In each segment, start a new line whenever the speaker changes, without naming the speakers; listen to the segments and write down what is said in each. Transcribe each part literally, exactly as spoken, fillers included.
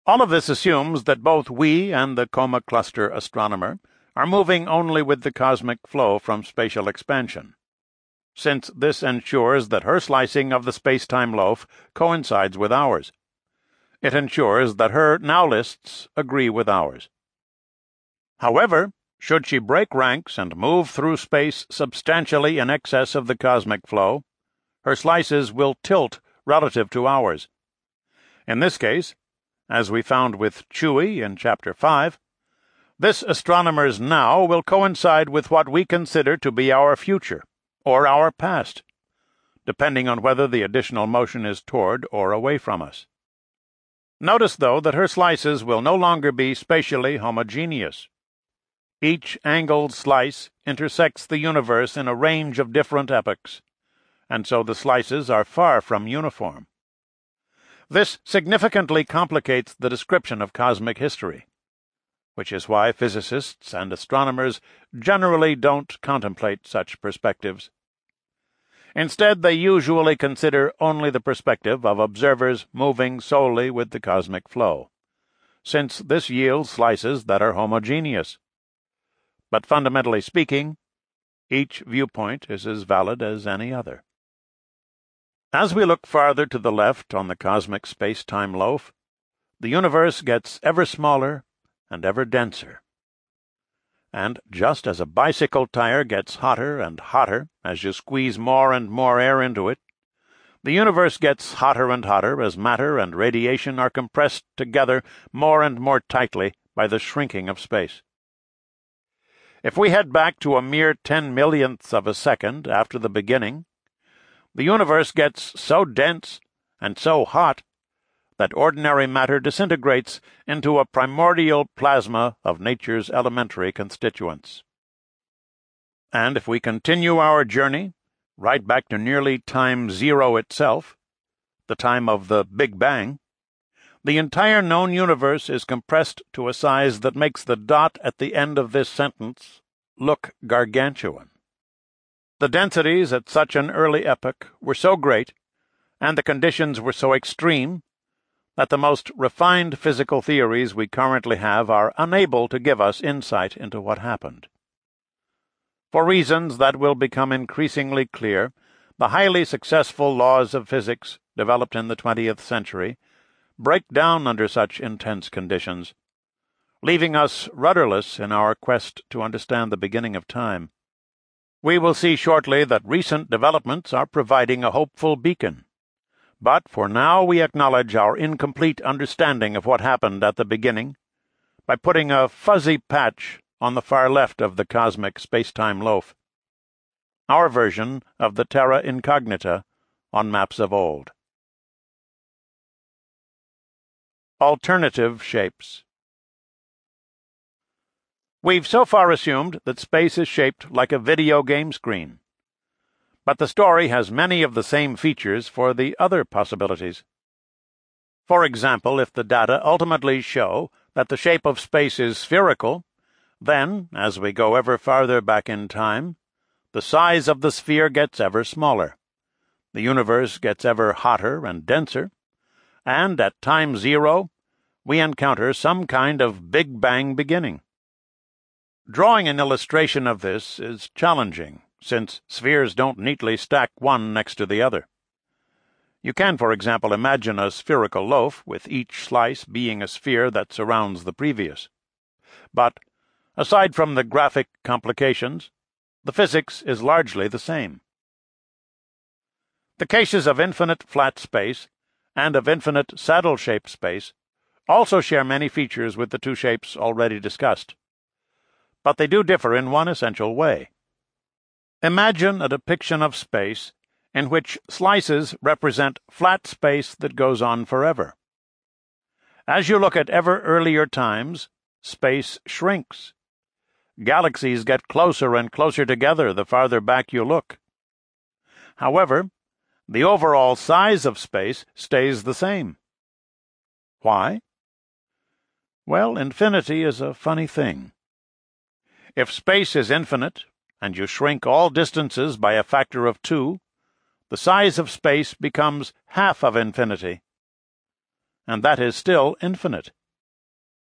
All of this assumes that both we and the Coma Cluster astronomer are moving only with the cosmic flow from spatial expansion, since this ensures that her slicing of the space-time loaf coincides with ours. It ensures that her now-lists agree with ours. However, should she break ranks and move through space substantially in excess of the cosmic flow, her slices will tilt relative to ours. In this case, as we found with Chuy in Chapter five, this astronomer's now will coincide with what we consider to be our future, or our past, depending on whether the additional motion is toward or away from us. Notice, though, that her slices will no longer be spatially homogeneous. Each angled slice intersects the universe in a range of different epochs, and so the slices are far from uniform. This significantly complicates the description of cosmic history, which is why physicists and astronomers generally don't contemplate such perspectives. Instead, they usually consider only the perspective of observers moving solely with the cosmic flow, since this yields slices that are homogeneous. But fundamentally speaking, each viewpoint is as valid as any other. As we look farther to the left on the cosmic space-time loaf, the universe gets ever smaller and ever denser. And just as a bicycle tire gets hotter and hotter as you squeeze more and more air into it, the universe gets hotter and hotter as matter and radiation are compressed together more and more tightly by the shrinking of space. If we head back to a mere ten millionths of a second after the beginning, the universe gets so dense and so hot that ordinary matter disintegrates into a primordial plasma of nature's elementary constituents. And if we continue our journey right back to nearly time zero itself, the time of the Big Bang, the entire known universe is compressed to a size that makes the dot at the end of this sentence look gargantuan. The densities at such an early epoch were so great, and the conditions were so extreme, that the most refined physical theories we currently have are unable to give us insight into what happened. For reasons that will become increasingly clear, the highly successful laws of physics developed in the twentieth century break down under such intense conditions, leaving us rudderless in our quest to understand the beginning of time. We will see shortly that recent developments are providing a hopeful beacon, but for now we acknowledge our incomplete understanding of what happened at the beginning by putting a fuzzy patch on the far left of the cosmic space-time loaf, our version of the terra incognita on maps of old. Alternative shapes. We've so far assumed that space is shaped like a video game screen, but the story has many of the same features for the other possibilities. For example, if the data ultimately show that the shape of space is spherical, then, as we go ever farther back in time, the size of the sphere gets ever smaller, the universe gets ever hotter and denser, and at time zero, we encounter some kind of Big Bang beginning. Drawing an illustration of this is challenging, since spheres don't neatly stack one next to the other. You can, for example, imagine a spherical loaf, with each slice being a sphere that surrounds the previous. But, aside from the graphic complications, the physics is largely the same. The cases of infinite flat space and of infinite saddle-shaped space also share many features with the two shapes already discussed, but they do differ in one essential way. Imagine a depiction of space in which slices represent flat space that goes on forever. As you look at ever earlier times, space shrinks. Galaxies get closer and closer together the farther back you look. However, the overall size of space stays the same. Why? Well, infinity is a funny thing. If space is infinite, and you shrink all distances by a factor of two, the size of space becomes half of infinity. And that is still infinite.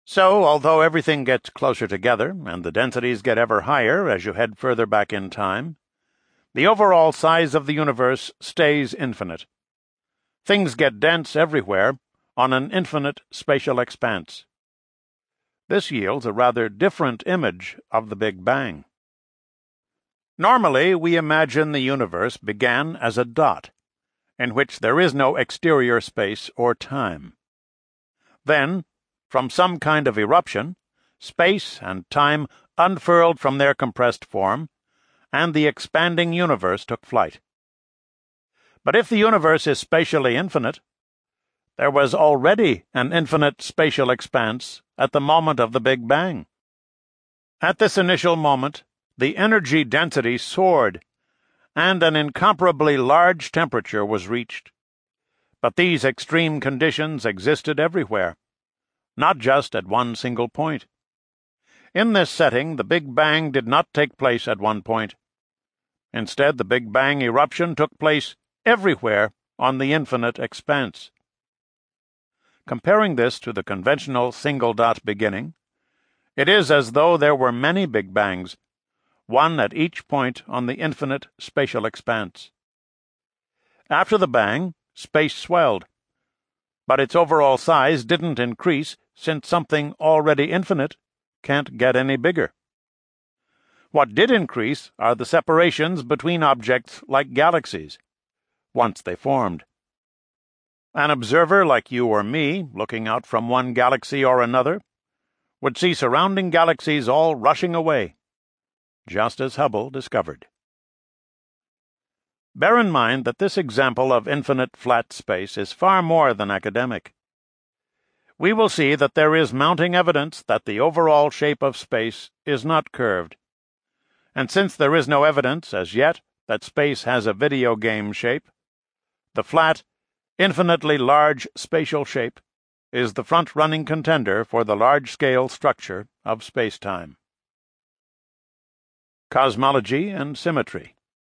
So, although everything gets closer together and the densities get ever higher as you head further back in time, the overall size of the universe stays infinite. Things get dense everywhere on an infinite spatial expanse. This yields a rather different image of the Big Bang. Normally, we imagine the universe began as a dot, in which there is no exterior space or time. Then, from some kind of eruption, space and time unfurled from their compressed form, and the expanding universe took flight. But if the universe is spatially infinite, there was already an infinite spatial expanse at the moment of the Big Bang. At this initial moment, the energy density soared, and an incomparably large temperature was reached. But these extreme conditions existed everywhere, not just at one single point. In this setting, the Big Bang did not take place at one point. Instead, the Big Bang eruption took place everywhere on the infinite expanse. Comparing this to the conventional single-dot beginning, it is as though there were many Big Bangs, one at each point on the infinite spatial expanse. After the bang, space swelled, but its overall size didn't increase since something already infinite can't get any bigger. What did increase are the separations between objects like galaxies, once they formed. An observer like you or me, looking out from one galaxy or another, would see surrounding galaxies all rushing away, just as Hubble discovered. Bear in mind that this example of infinite flat space is far more than academic. We will see that there is mounting evidence that the overall shape of space is not curved. And since there is no evidence, as yet, that space has a video game shape, the flat, infinitely large spatial shape is the front-running contender for the large-scale structure of space-time. Cosmology and Symmetry.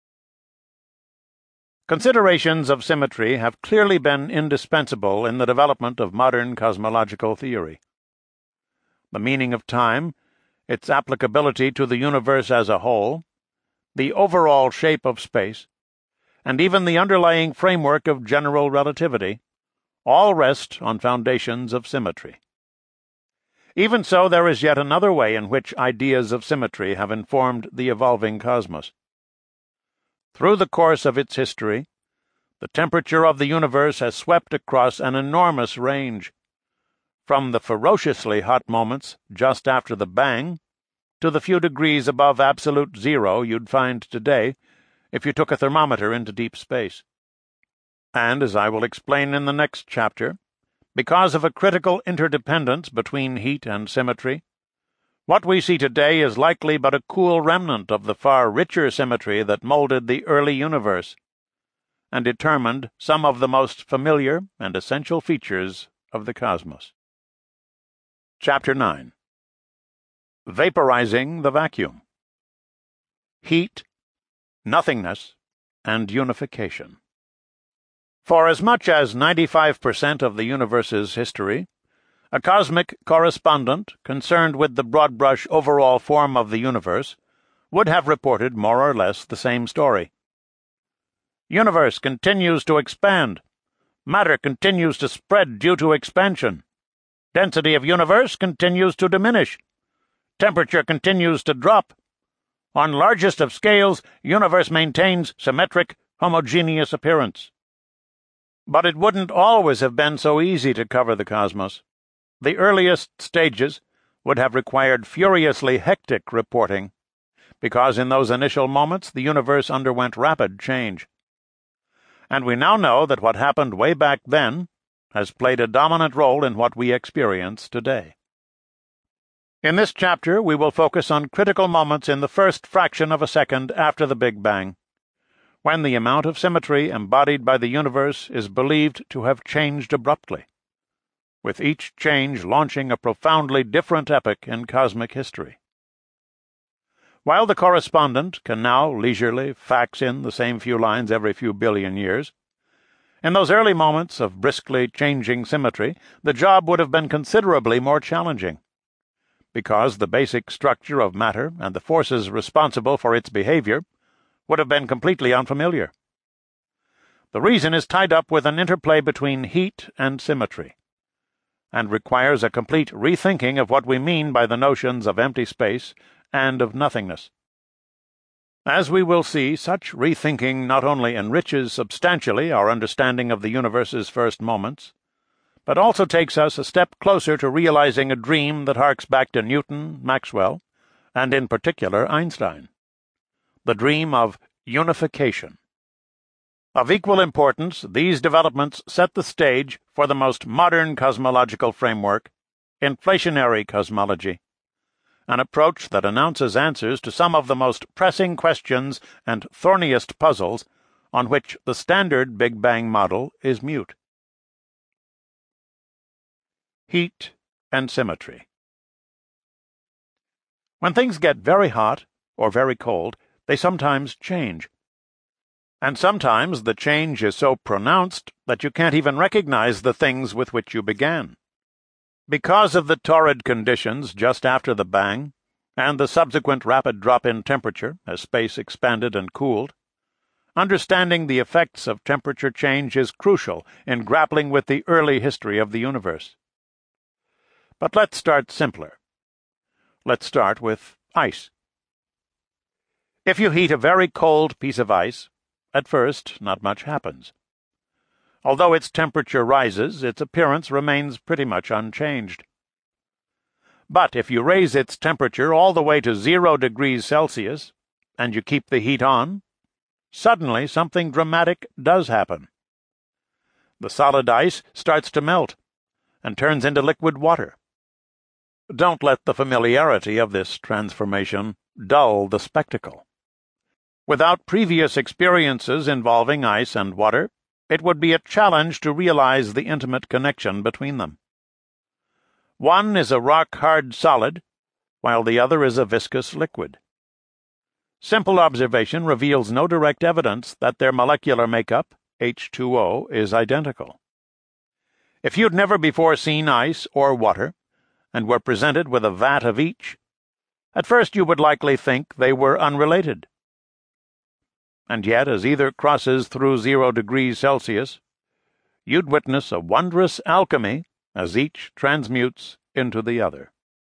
Considerations of symmetry have clearly been indispensable in the development of modern cosmological theory. The meaning of time, its applicability to the universe as a whole, the overall shape of space, and even the underlying framework of general relativity, all rest on foundations of symmetry. Even so, there is yet another way in which ideas of symmetry have informed the evolving cosmos. Through the course of its history, the temperature of the universe has swept across an enormous range, from the ferociously hot moments just after the bang to the few degrees above absolute zero you'd find today if you took a thermometer into deep space. And, as I will explain in the next chapter, because of a critical interdependence between heat and symmetry, what we see today is likely but a cool remnant of the far richer symmetry that molded the early universe and determined some of the most familiar and essential features of the cosmos. Chapter nine. Vaporizing the Vacuum. Heat, Nothingness, and Unification. For as much as ninety-five percent of the universe's history, a cosmic correspondent concerned with the broad-brush overall form of the universe would have reported more or less the same story. Universe continues to expand. Matter continues to spread due to expansion. Density of universe continues to diminish. Temperature continues to drop. On largest of scales, universe maintains symmetric, homogeneous appearance. But it wouldn't always have been so easy to cover the cosmos. The earliest stages would have required furiously hectic reporting, because in those initial moments the universe underwent rapid change. And we now know that what happened way back then has played a dominant role in what we experience today. In this chapter, we will focus on critical moments in the first fraction of a second after the Big Bang, when the amount of symmetry embodied by the universe is believed to have changed abruptly, with each change launching a profoundly different epoch in cosmic history. While the correspondent can now leisurely fax in the same few lines every few billion years, In those early moments of briskly changing symmetry, the job would have been considerably more challenging, because the basic structure of matter and the forces responsible for its behavior would have been completely unfamiliar. The reason is tied up with an interplay between heat and symmetry, and requires a complete rethinking of what we mean by the notions of empty space and of nothingness. As we will see, such rethinking not only enriches substantially our understanding of the universe's first moments, but also takes us a step closer to realizing a dream that harks back to Newton, Maxwell, and in particular Einstein: the dream of unification. Of equal importance, these developments set the stage for the most modern cosmological framework, inflationary cosmology, an approach that announces answers to some of the most pressing questions and thorniest puzzles on which the standard Big Bang model is mute. Heat and symmetry. When things get very hot or very cold, they sometimes change. And sometimes the change is so pronounced that you can't even recognize the things with which you began. Because of the torrid conditions just after the bang, and the subsequent rapid drop in temperature as space expanded and cooled, understanding the effects of temperature change is crucial in grappling with the early history of the universe. But let's start simpler. Let's start with ice. If you heat a very cold piece of ice, at first not much happens. Although its temperature rises, its appearance remains pretty much unchanged. But if you raise its temperature all the way to zero degrees Celsius, and you keep the heat on, suddenly something dramatic does happen. The solid ice starts to melt and turns into liquid water. Don't let the familiarity of this transformation dull the spectacle. Without previous experiences involving ice and water, it would be a challenge to realize the intimate connection between them. One is a rock-hard solid, while the other is a viscous liquid. Simple observation reveals no direct evidence that their molecular makeup, H two O, is identical. If you'd never before seen ice or water, and were presented with a vat of each, at first you would likely think they were unrelated. And yet, as either crosses through zero degrees Celsius, you'd witness a wondrous alchemy as each transmutes into the other.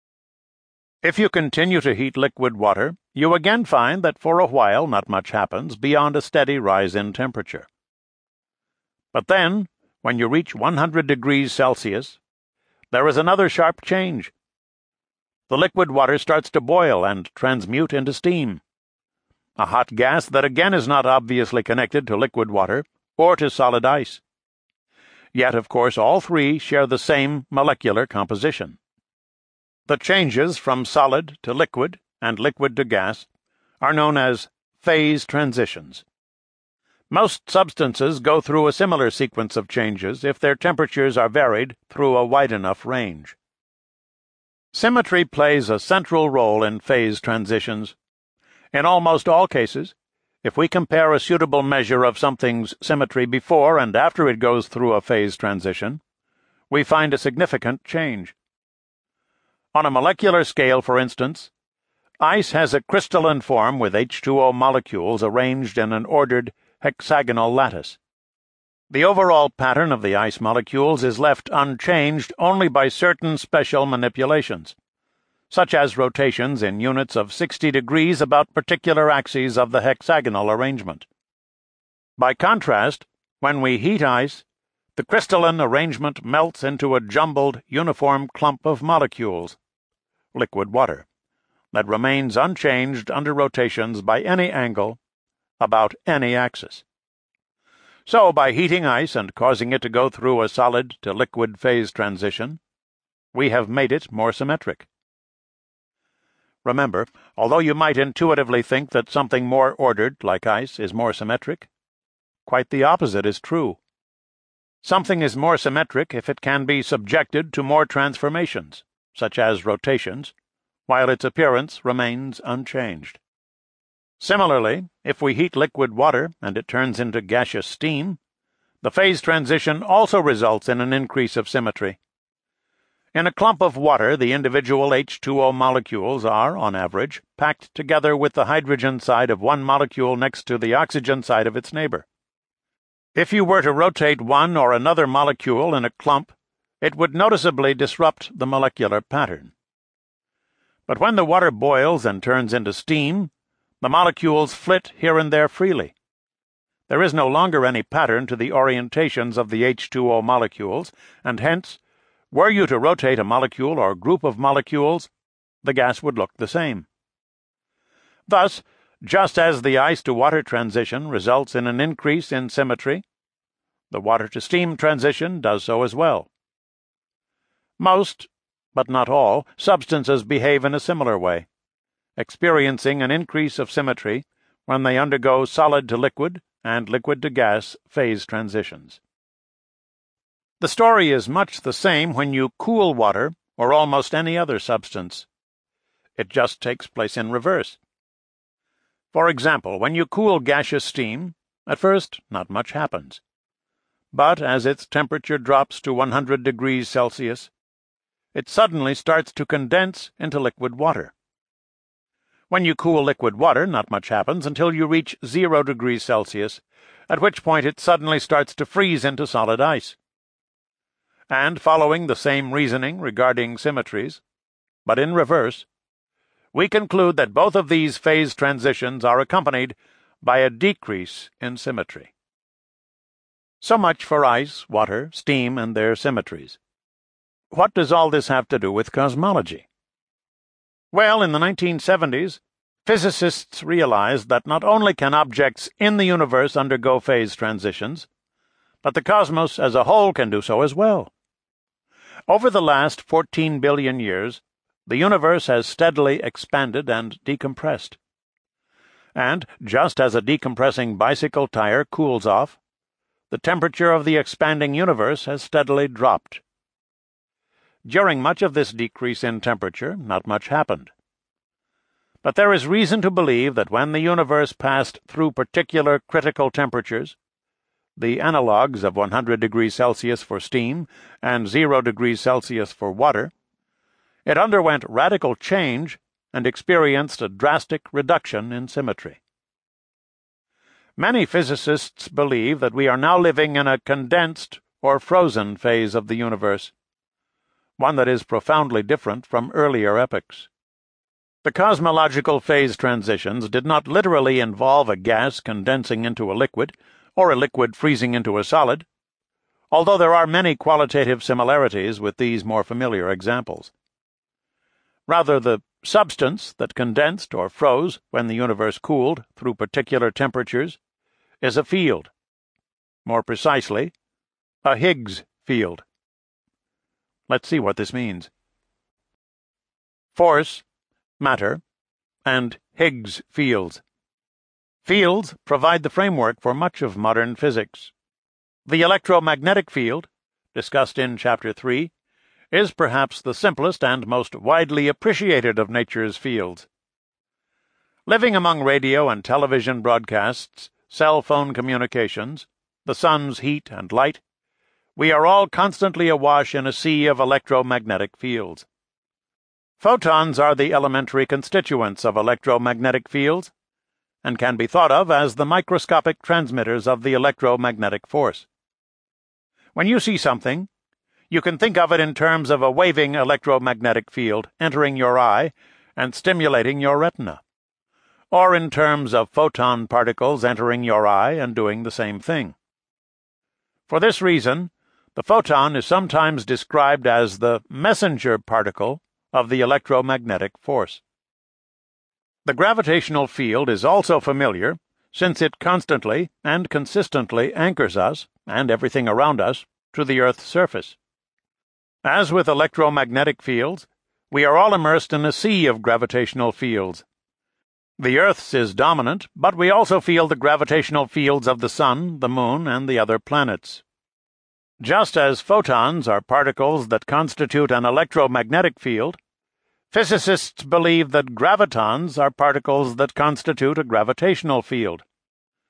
If you continue to heat liquid water, you again find that for a while not much happens beyond a steady rise in temperature. But then, when you reach one hundred degrees Celsius, there is another sharp change. The liquid water starts to boil and transmute into steam, a hot gas that again is not obviously connected to liquid water or to solid ice. Yet, of course, all three share the same molecular composition. The changes from solid to liquid and liquid to gas are known as phase transitions. Most substances go through a similar sequence of changes if their temperatures are varied through a wide enough range. Symmetry plays a central role in phase transitions. In almost all cases, if we compare a suitable measure of something's symmetry before and after it goes through a phase transition, we find a significant change. On a molecular scale, for instance, ice has a crystalline form with H two O molecules arranged in an ordered hexagonal lattice. The overall pattern of the ice molecules is left unchanged only by certain special manipulations, such as rotations in units of sixty degrees about particular axes of the hexagonal arrangement. By contrast, when we heat ice, the crystalline arrangement melts into a jumbled, uniform clump of molecules, liquid water, that remains unchanged under rotations by any angle about any axis. So, by heating ice and causing it to go through a solid to liquid phase transition, we have made it more symmetric. Remember, although you might intuitively think that something more ordered, like ice, is more symmetric, quite the opposite is true. Something is more symmetric if it can be subjected to more transformations, such as rotations, while its appearance remains unchanged. Similarly, if we heat liquid water and it turns into gaseous steam, the phase transition also results in an increase of symmetry. In a clump of water, the individual H two O molecules are, on average, packed together with the hydrogen side of one molecule next to the oxygen side of its neighbor. If you were to rotate one or another molecule in a clump, it would noticeably disrupt the molecular pattern. But when the water boils and turns into steam, the molecules flit here and there freely. There is no longer any pattern to the orientations of the H two O molecules, and hence, were you to rotate a molecule or group of molecules, the gas would look the same. Thus, just as the ice-to-water transition results in an increase in symmetry, the water-to-steam transition does so as well. Most, but not all, substances behave in a similar way, experiencing an increase of symmetry when they undergo solid-to-liquid and liquid-to-gas phase transitions. The story is much the same when you cool water or almost any other substance. It just takes place in reverse. For example, when you cool gaseous steam, at first not much happens. But as its temperature drops to one hundred degrees Celsius, it suddenly starts to condense into liquid water. When you cool liquid water, not much happens until you reach zero degrees Celsius, at which point it suddenly starts to freeze into solid ice. And following the same reasoning regarding symmetries, but in reverse, we conclude that both of these phase transitions are accompanied by a decrease in symmetry. So much for ice, water, steam, and their symmetries. What does all this have to do with cosmology? Well, in the nineteen seventies, physicists realized that not only can objects in the universe undergo phase transitions, but the cosmos as a whole can do so as well. Over the last fourteen billion years, the universe has steadily expanded and decompressed. And, just as a decompressing bicycle tire cools off, the temperature of the expanding universe has steadily dropped. During much of this decrease in temperature, not much happened. But there is reason to believe that when the universe passed through particular critical temperatures, the analogues of one hundred degrees Celsius for steam and zero degrees Celsius for water, it underwent radical change and experienced a drastic reduction in symmetry. Many physicists believe that we are now living in a condensed or frozen phase of the universe, one that is profoundly different from earlier epochs. The cosmological phase transitions did not literally involve a gas condensing into a liquid, or a liquid freezing into a solid, although there are many qualitative similarities with these more familiar examples. Rather, the substance that condensed or froze when the universe cooled through particular temperatures is a field. More precisely, a Higgs field. Let's see what this means. Force, matter, and Higgs fields. Fields provide the framework for much of modern physics. The electromagnetic field, discussed in Chapter three, is perhaps the simplest and most widely appreciated of nature's fields. Living among radio and television broadcasts, cell phone communications, the sun's heat and light, we are all constantly awash in a sea of electromagnetic fields. Photons are the elementary constituents of electromagnetic fields, and can be thought of as the microscopic transmitters of the electromagnetic force. When you see something, you can think of it in terms of a waving electromagnetic field entering your eye and stimulating your retina, or in terms of photon particles entering your eye and doing the same thing. For this reason, the photon is sometimes described as the messenger particle of the electromagnetic force. The gravitational field is also familiar, since it constantly and consistently anchors us, and everything around us, to the Earth's surface. As with electromagnetic fields, we are all immersed in a sea of gravitational fields. The Earth's is dominant, but we also feel the gravitational fields of the Sun, the Moon, and the other planets. Just as photons are particles that constitute an electromagnetic field, physicists believe that gravitons are particles that constitute a gravitational field.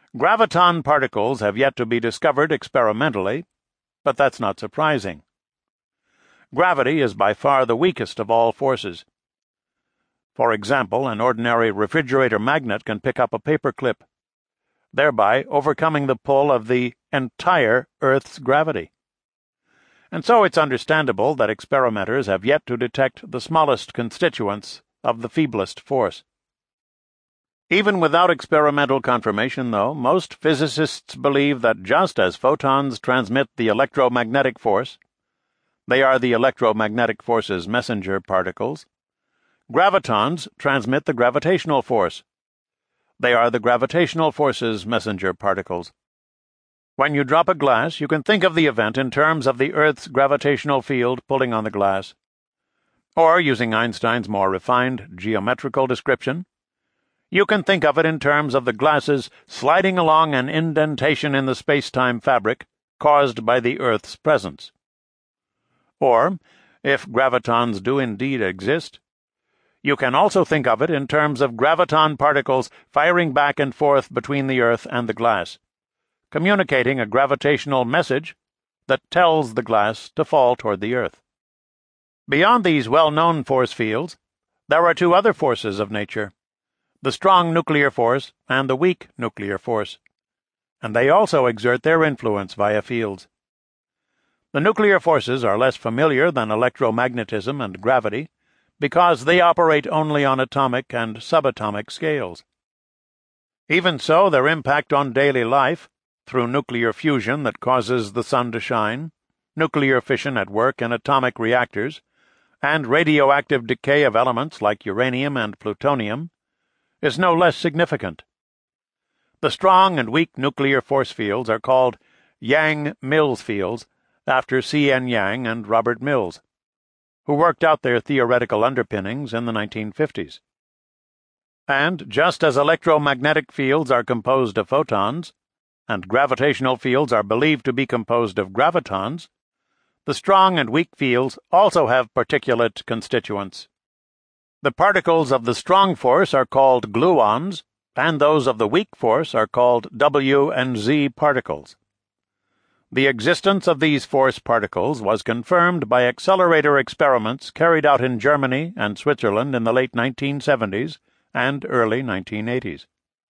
Graviton particles have yet to be discovered experimentally, but that's not surprising. Gravity is by far the weakest of all forces. For example, an ordinary refrigerator magnet can pick up a paper clip, thereby overcoming the pull of the entire Earth's gravity. And so it's understandable that experimenters have yet to detect the smallest constituents of the feeblest force. Even without experimental confirmation, though, most physicists believe that just as photons transmit the electromagnetic force, they are the electromagnetic force's messenger particles, gravitons transmit the gravitational force. They are the gravitational force's messenger particles. When you drop a glass, you can think of the event in terms of the Earth's gravitational field pulling on the glass. Or, using Einstein's more refined geometrical description, you can think of it in terms of the glasses sliding along an indentation in the space-time fabric caused by the Earth's presence. Or, if gravitons do indeed exist, you can also think of it in terms of graviton particles firing back and forth between the Earth and the glass, communicating a gravitational message that tells the glass to fall toward the Earth. Beyond these well-known force fields, there are two other forces of nature, the strong nuclear force and the weak nuclear force, and they also exert their influence via fields. The nuclear forces are less familiar than electromagnetism and gravity because they operate only on atomic and subatomic scales. Even so, their impact on daily life, through nuclear fusion that causes the sun to shine, nuclear fission at work in atomic reactors, and radioactive decay of elements like uranium and plutonium, is no less significant. The strong and weak nuclear force fields are called Yang-Mills fields, after C N Yang and Robert Mills, who worked out their theoretical underpinnings in the nineteen fifties. And just as electromagnetic fields are composed of photons, and gravitational fields are believed to be composed of gravitons, the strong and weak fields also have particulate constituents. The particles of the strong force are called gluons, and those of the weak force are called W and Z particles. The existence of these force particles was confirmed by accelerator experiments carried out in Germany and Switzerland in the late nineteen seventies and early nineteen eighties.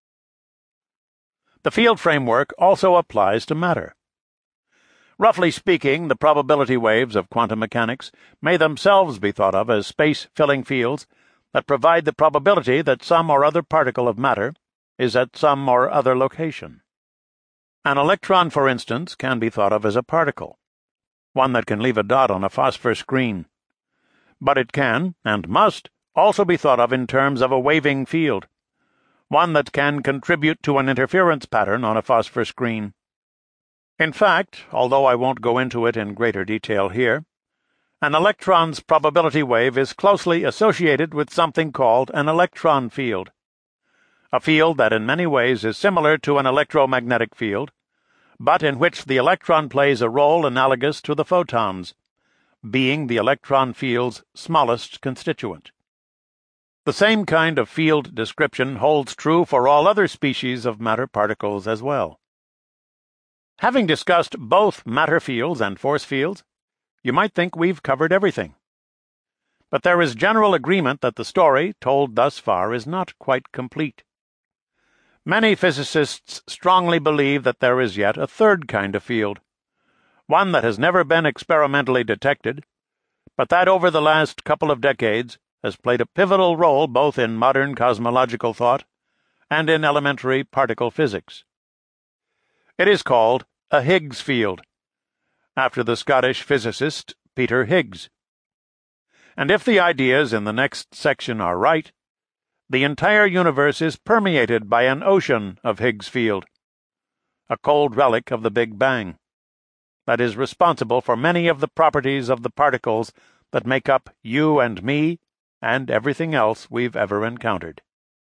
The field framework also applies to matter. Roughly speaking, the probability waves of quantum mechanics may themselves be thought of as space-filling fields that provide the probability that some or other particle of matter is at some or other location. An electron, for instance, can be thought of as a particle, one that can leave a dot on a phosphor screen. But it can, and must, also be thought of in terms of a waving field, one that can contribute to an interference pattern on a phosphor screen. In fact, although I won't go into it in greater detail here, an electron's probability wave is closely associated with something called an electron field, a field that in many ways is similar to an electromagnetic field, but in which the electron plays a role analogous to the photons, being the electron field's smallest constituent. The same kind of field description holds true for all other species of matter particles as well. Having discussed both matter fields and force fields, you might think we've covered everything. But there is general agreement that the story told thus far is not quite complete. Many physicists strongly believe that there is yet a third kind of field, one that has never been experimentally detected, but that over the last couple of decades has played a pivotal role both in modern cosmological thought and in elementary particle physics. It is called a Higgs field, after the Scottish physicist Peter Higgs. And if the ideas in the next section are right, the entire universe is permeated by an ocean of Higgs field, a cold relic of the Big Bang, that is responsible for many of the properties of the particles that make up you and me and everything else we've ever encountered.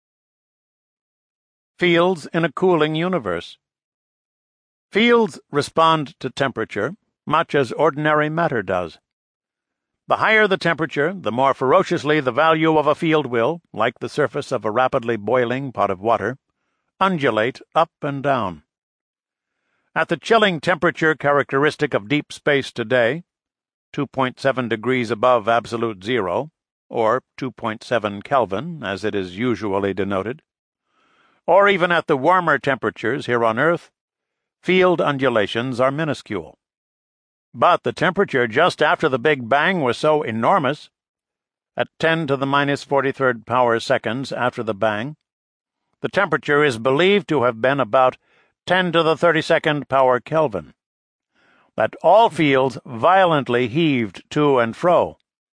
Fields in a cooling universe. Fields respond to temperature much as ordinary matter does. The higher the temperature, the more ferociously the value of a field will, like the surface of a rapidly boiling pot of water, undulate up and down. At the chilling temperature characteristic of deep space today, two point seven degrees above absolute zero, or two point seven Kelvin, as it is usually denoted, or even at the warmer temperatures here on Earth, field undulations are minuscule. But the temperature just after the Big Bang was so enormous, at ten to the minus forty-third power seconds after the bang, the temperature is believed to have been about ten to the thirty-second power Kelvin, that all fields violently heaved to and fro.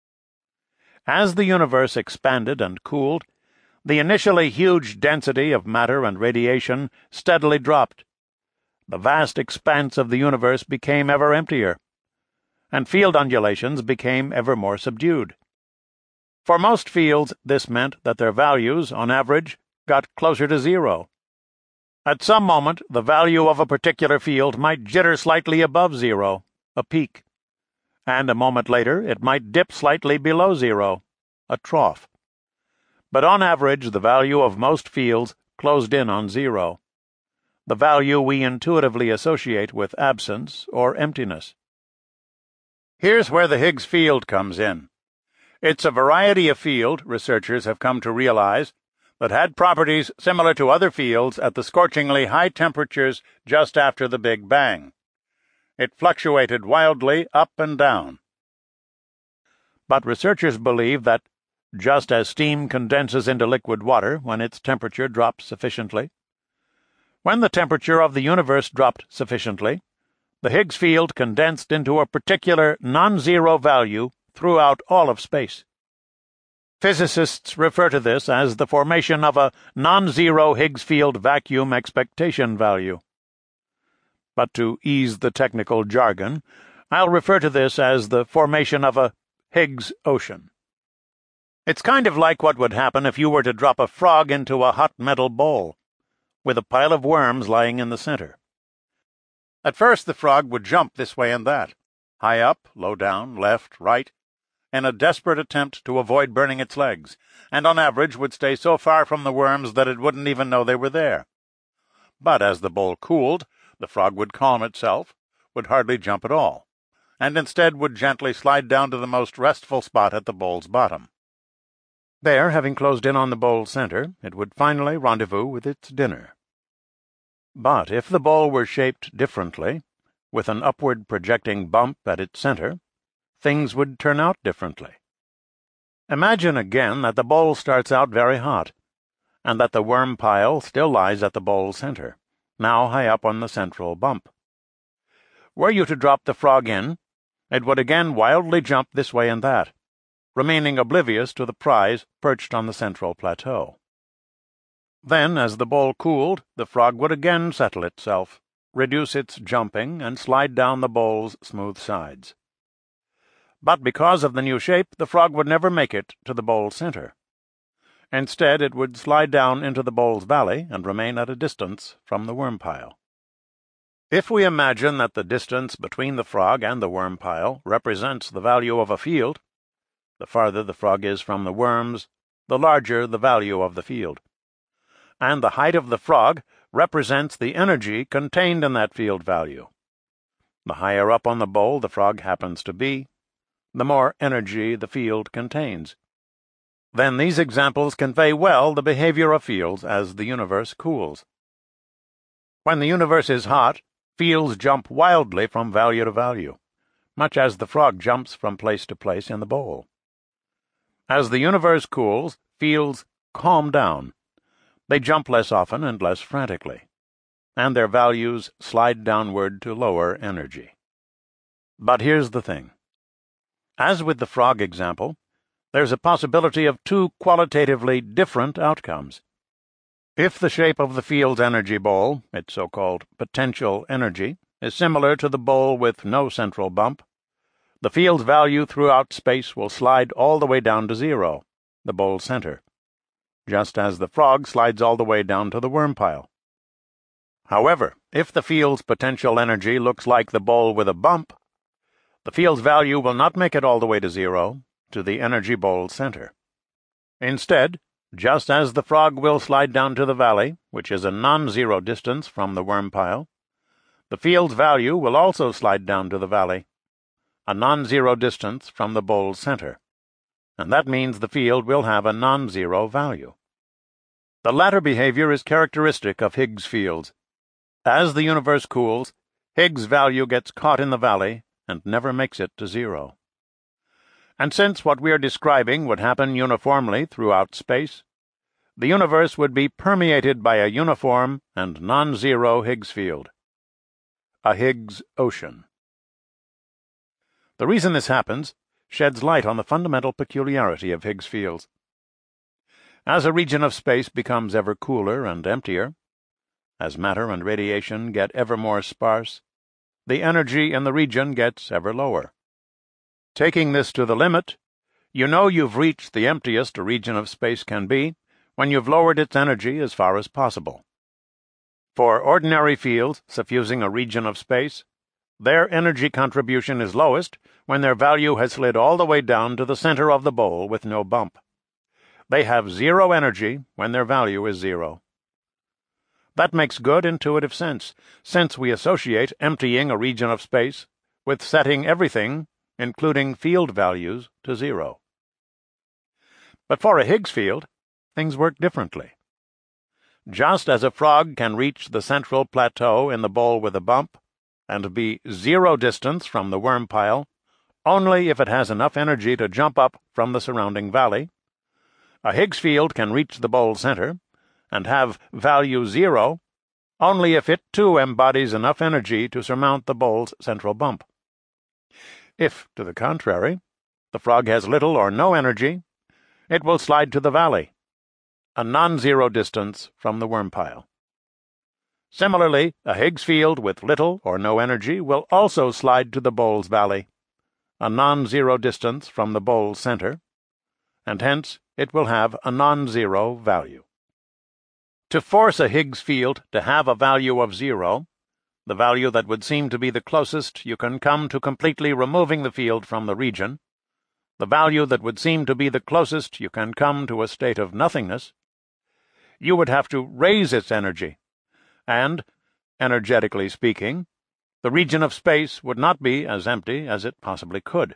As the universe expanded and cooled, the initially huge density of matter and radiation steadily dropped. The vast expanse of the universe became ever emptier, and field undulations became ever more subdued. For most fields, this meant that their values, on average, got closer to zero. At some moment, the value of a particular field might jitter slightly above zero, a peak, and a moment later it might dip slightly below zero, a trough. But on average, the value of most fields closed in on zero, the value we intuitively associate with absence or emptiness. Here's where the Higgs field comes in. It's a variety of field, researchers have come to realize, that had properties similar to other fields at the scorchingly high temperatures just after the Big Bang. It fluctuated wildly up and down. But researchers believe that, just as steam condenses into liquid water when its temperature drops sufficiently, when the temperature of the universe dropped sufficiently, the Higgs field condensed into a particular non-zero value throughout all of space. Physicists refer to this as the formation of a non-zero Higgs field vacuum expectation value. But to ease the technical jargon, I'll refer to this as the formation of a Higgs ocean. It's kind of like what would happen if you were to drop a frog into a hot metal bowl, with a pile of worms lying in the center. At first the frog would jump this way and that, high up, low down, left, right, in a desperate attempt to avoid burning its legs, and on average would stay so far from the worms that it wouldn't even know they were there. But as the bowl cooled, the frog would calm itself, would hardly jump at all, and instead would gently slide down to the most restful spot at the bowl's bottom. There, having closed in on the bowl's center, it would finally rendezvous with its dinner. But if the bowl were shaped differently, with an upward projecting bump at its center, things would turn out differently. Imagine again that the bowl starts out very hot, and that the worm pile still lies at the bowl's center, now high up on the central bump. Were you to drop the frog in, it would again wildly jump this way and that, remaining oblivious to the prize perched on the central plateau. Then, as the bowl cooled, the frog would again settle itself, reduce its jumping, and slide down the bowl's smooth sides. But because of the new shape, the frog would never make it to the bowl's center. Instead, it would slide down into the bowl's valley and remain at a distance from the worm pile. If we imagine that the distance between the frog and the worm pile represents the value of a field, the farther the frog is from the worms, the larger the value of the field. And the height of the frog represents the energy contained in that field value. The higher up on the bowl the frog happens to be, the more energy the field contains. Then these examples convey well the behavior of fields as the universe cools. When the universe is hot, fields jump wildly from value to value, much as the frog jumps from place to place in the bowl. As the universe cools, fields calm down. They jump less often and less frantically, and their values slide downward to lower energy. But here's the thing. As with the frog example, there's a possibility of two qualitatively different outcomes. If the shape of the field's energy bowl, its so-called potential energy, is similar to the bowl with no central bump, the field's value throughout space will slide all the way down to zero, the bowl's center, just as the frog slides all the way down to the worm pile. However, if the field's potential energy looks like the bowl with a bump, the field's value will not make it all the way to zero, to the energy bowl's center. Instead, Just as the frog will slide down to the valley, which is a non-zero distance from the worm pile, the field's value will also slide down to the valley, a non-zero distance from the bowl's center, and that means the field will have a non-zero value. The latter behavior is characteristic of Higgs fields. As the universe cools, Higgs' value gets caught in the valley and never makes it to zero. And since what we are describing would happen uniformly throughout space, the universe would be permeated by a uniform and non-zero Higgs field, a Higgs ocean. The reason this happens sheds light on the fundamental peculiarity of Higgs fields. As a region of space becomes ever cooler and emptier, as matter and radiation get ever more sparse, the energy in the region gets ever lower. Taking this to the limit, you know you've reached the emptiest a region of space can be when you've lowered its energy as far as possible. For ordinary fields suffusing a region of space, their energy contribution is lowest when their value has slid all the way down to the center of the bowl with no bump. They have zero energy when their value is zero. That makes good intuitive sense, since we associate emptying a region of space with setting everything, including field values, to zero. But for a Higgs field, things work differently. Just as a frog can reach the central plateau in the bowl with a bump and be zero distance from the worm pile only if it has enough energy to jump up from the surrounding valley, a Higgs field can reach the bowl center and have value zero only if it too embodies enough energy to surmount the bowl's central bump. If, to the contrary, the frog has little or no energy, it will slide to the valley, a non-zero distance from the worm pile. Similarly, a Higgs field with little or no energy will also slide to the bowl's valley, a non-zero distance from the bowl's center, and hence it will have a non-zero value. To force a Higgs field to have a value of zero, the value that would seem to be the closest you can come to completely removing the field from the region, the value that would seem to be the closest you can come to a state of nothingness, you would have to raise its energy, and, energetically speaking, the region of space would not be as empty as it possibly could.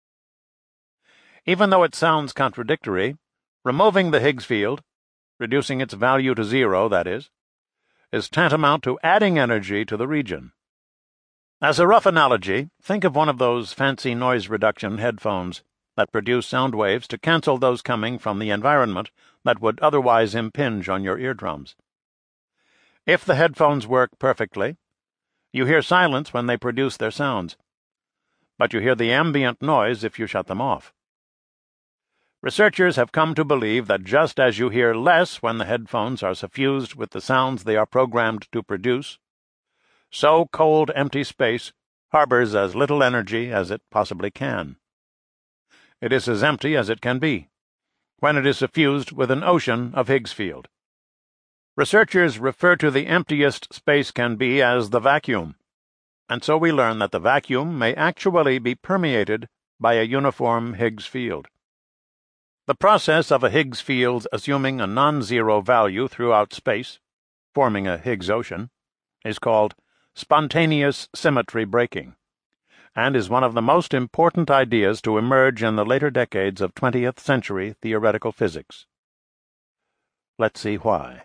Even though it sounds contradictory, removing the Higgs field, reducing its value to zero, that is, is tantamount to adding energy to the region. As a rough analogy, think of one of those fancy noise reduction headphones that produce sound waves to cancel those coming from the environment that would otherwise impinge on your eardrums. If the headphones work perfectly, you hear silence when they produce their sounds, but you hear the ambient noise if you shut them off. Researchers have come to believe that just as you hear less when the headphones are suffused with the sounds they are programmed to produce, so cold, empty space harbors as little energy as it possibly can. It is as empty as it can be, when it is suffused with an ocean of Higgs field. Researchers refer to the emptiest space can be as the vacuum, and so we learn that the vacuum may actually be permeated by a uniform Higgs field. The process of a Higgs field assuming a non-zero value throughout space, forming a Higgs ocean, is called spontaneous symmetry breaking, and is one of the most important ideas to emerge in the later decades of twentieth century theoretical physics. Let's see why.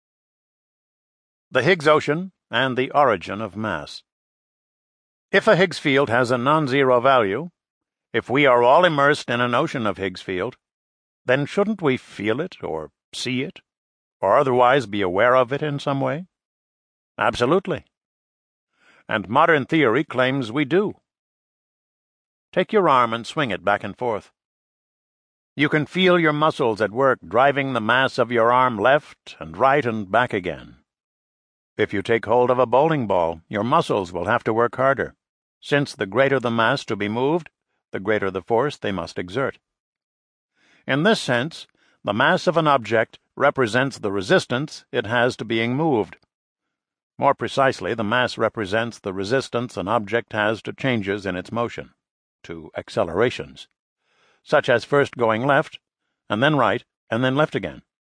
The Higgs ocean and the origin of mass. If a Higgs field has a non-zero value, if we are all immersed in an ocean of Higgs field, then shouldn't we feel it, or see it, or otherwise be aware of it in some way? Absolutely. And modern theory claims we do. Take your arm and swing it back and forth. You can feel your muscles at work driving the mass of your arm left and right and back again. If you take hold of a bowling ball, your muscles will have to work harder, since the greater the mass to be moved, the greater the force they must exert. In this sense, the mass of an object represents the resistance it has to being moved. More precisely, the mass represents the resistance an object has to changes in its motion, to accelerations, such as first going left, and then right, and then left again,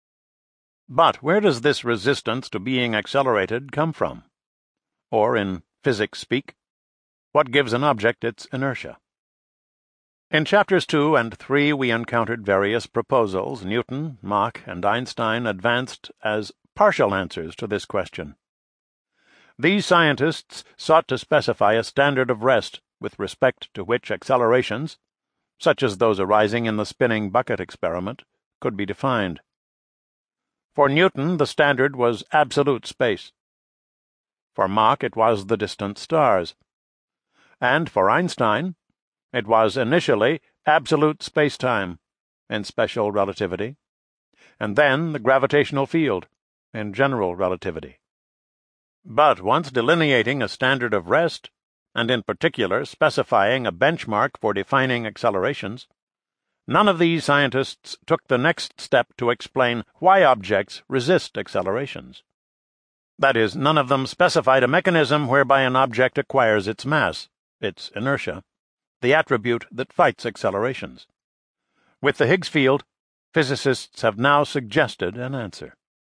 But where does this resistance to being accelerated come from? Or, in physics speak, what gives an object its inertia? In chapters two and three we encountered various proposals Newton, Mach, and Einstein advanced as partial answers to this question. These scientists sought to specify a standard of rest with respect to which accelerations, such as those arising in the spinning bucket experiment, could be defined. For Newton, the standard was absolute space. For Mach, it was the distant stars. And for Einstein, it was initially absolute space-time in special relativity, and then the gravitational field in general relativity. But once delineating a standard of rest, and in particular specifying a benchmark for defining accelerations, none of these scientists took the next step to explain why objects resist accelerations. That is, none of them specified a mechanism whereby an object acquires its mass, its inertia, the attribute that fights accelerations. With the Higgs field, physicists have now suggested an answer.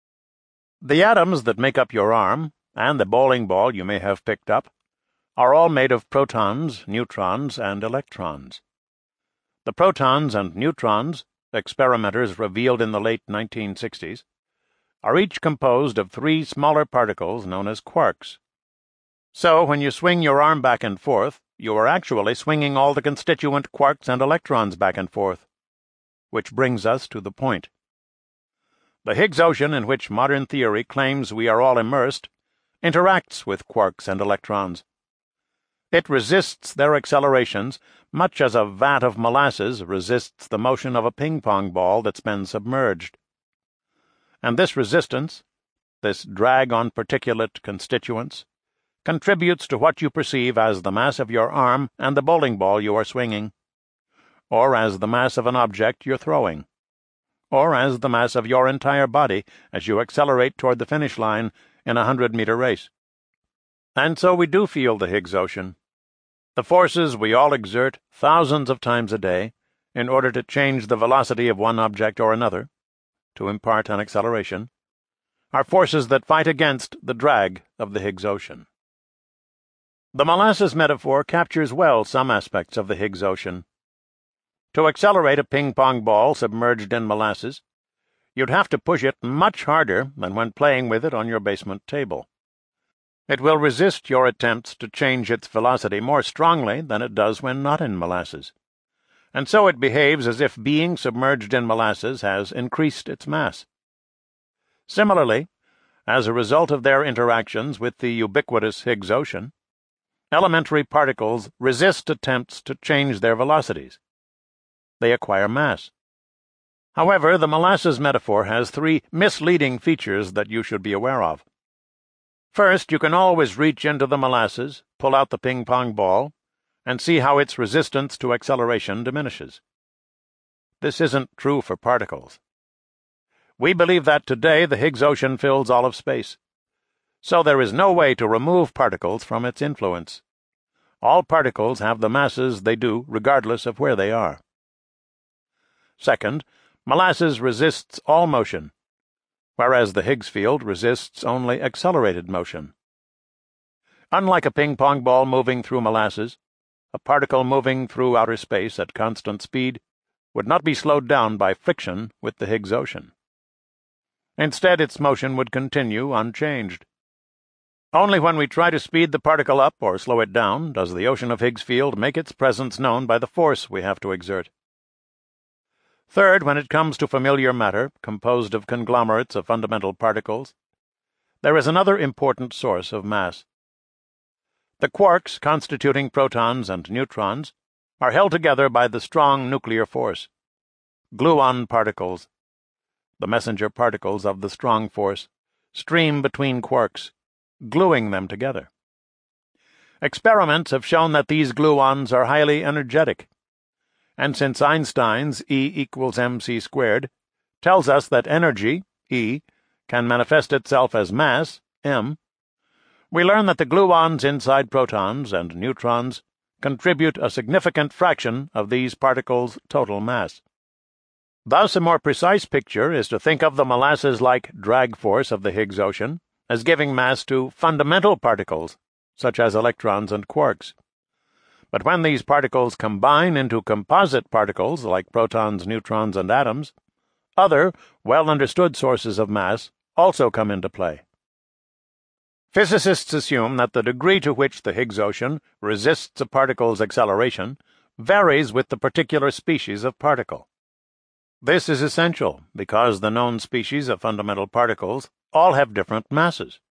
The atoms that make up your arm, and the bowling ball you may have picked up, are all made of protons, neutrons, and electrons. The protons and neutrons, experimenters revealed in the late nineteen sixties, are each composed of three smaller particles known as quarks. So, when you swing your arm back and forth, you are actually swinging all the constituent quarks and electrons back and forth. Which brings us to the point. The Higgs ocean in which modern theory claims we are all immersed interacts with quarks and electrons. It resists their accelerations much as a vat of molasses resists the motion of a ping-pong ball that's been submerged. And this resistance, this drag on particulate constituents, contributes to what you perceive as the mass of your arm and the bowling ball you are swinging, or as the mass of an object you're throwing, or as the mass of your entire body as you accelerate toward the finish line in a hundred-meter race. And so we do feel the Higgs ocean. The forces we all exert thousands of times a day in order to change the velocity of one object or another, to impart an acceleration, are forces that fight against the drag of the Higgs ocean. The molasses metaphor captures well some aspects of the Higgs ocean. To accelerate a ping-pong ball submerged in molasses, you'd have to push it much harder than when playing with it on your basement table. It will resist your attempts to change its velocity more strongly than it does when not in molasses, and so it behaves as if being submerged in molasses has increased its mass. Similarly, as a result of their interactions with the ubiquitous Higgs ocean, elementary particles resist attempts to change their velocities. They acquire mass. However, the molasses metaphor has three misleading features that you should be aware of. First, you can always reach into the molasses, pull out the ping-pong ball, and see how its resistance to acceleration diminishes. This isn't true for particles. We believe that today the Higgs ocean fills all of space, so there is no way to remove particles from its influence. All particles have the masses they do regardless of where they are. Second, molasses resists all motion, whereas the Higgs field resists only accelerated motion. Unlike a ping-pong ball moving through molasses, a particle moving through outer space at constant speed would not be slowed down by friction with the Higgs ocean. Instead, its motion would continue unchanged. Only when we try to speed the particle up or slow it down does the ocean of Higgs field make its presence known by the force we have to exert. Third, when it comes to familiar matter, composed of conglomerates of fundamental particles, there is another important source of mass. The quarks constituting protons and neutrons are held together by the strong nuclear force. Gluon particles, the messenger particles of the strong force, stream between quarks, gluing them together. Experiments have shown that these gluons are highly energetic, and since Einstein's E equals mc squared tells us that energy, E, can manifest itself as mass, m, we learn that the gluons inside protons and neutrons contribute a significant fraction of these particles' total mass. Thus, a more precise picture is to think of the molasses-like drag force of the Higgs ocean as giving mass to fundamental particles, such as electrons and quarks. But when these particles combine into composite particles like protons, neutrons, and atoms, other, well-understood sources of mass also come into play. Physicists assume that the degree to which the Higgs ocean resists a particle's acceleration varies with the particular species of particle. This is essential because the known species of fundamental particles all have different masses.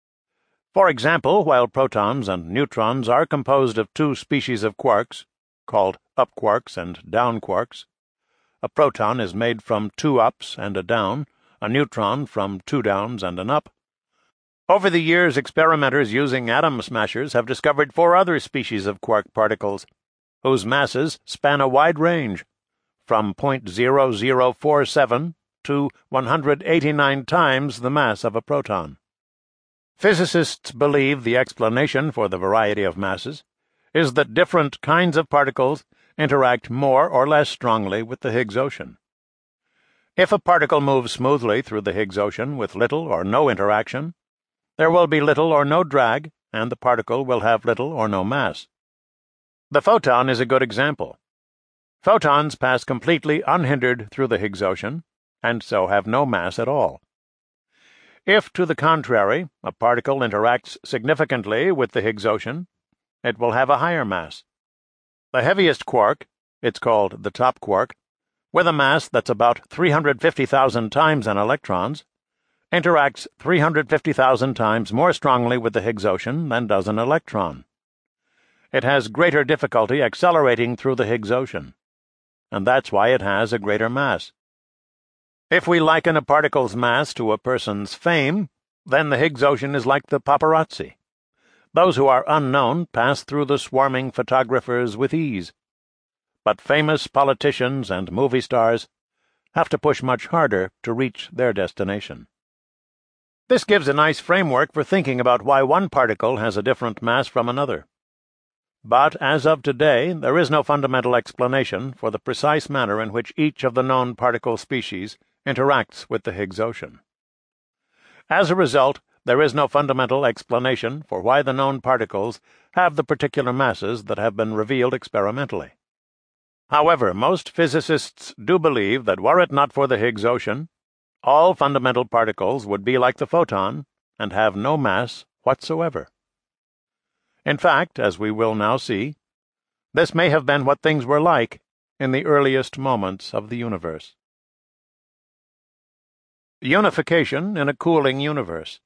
For example, while protons and neutrons are composed of two species of quarks, called up quarks and down quarks, a proton is made from two ups and a down, a neutron from two downs and an up. Over the years, experimenters using atom smashers have discovered four other species of quark particles, whose masses span a wide range, from zero point zero zero four seven to one hundred eighty-nine times the mass of a proton. Physicists believe the explanation for the variety of masses is that different kinds of particles interact more or less strongly with the Higgs ocean. If a particle moves smoothly through the Higgs ocean with little or no interaction, there will be little or no drag, and the particle will have little or no mass. The photon is a good example. Photons pass completely unhindered through the Higgs ocean, and so have no mass at all. If, to the contrary, a particle interacts significantly with the Higgs ocean, it will have a higher mass. The heaviest quark, it's called the top quark, with a mass that's about three hundred fifty thousand times an electron's, interacts three hundred fifty thousand times more strongly with the Higgs ocean than does an electron. It has greater difficulty accelerating through the Higgs ocean, and that's why it has a greater mass. If we liken a particle's mass to a person's fame, then the Higgs ocean is like the paparazzi. Those who are unknown pass through the swarming photographers with ease. But famous politicians and movie stars have to push much harder to reach their destination. This gives a nice framework for thinking about why one particle has a different mass from another. But as of today, there is no fundamental explanation for the precise manner in which each of the known particle species interacts with the Higgs ocean. As a result, there is no fundamental explanation for why the known particles have the particular masses that have been revealed experimentally. However, most physicists do believe that were it not for the Higgs ocean, all fundamental particles would be like the photon and have no mass whatsoever. In fact, as we will now see, this may have been what things were like in the earliest moments of the universe. Unification in a cooling universe.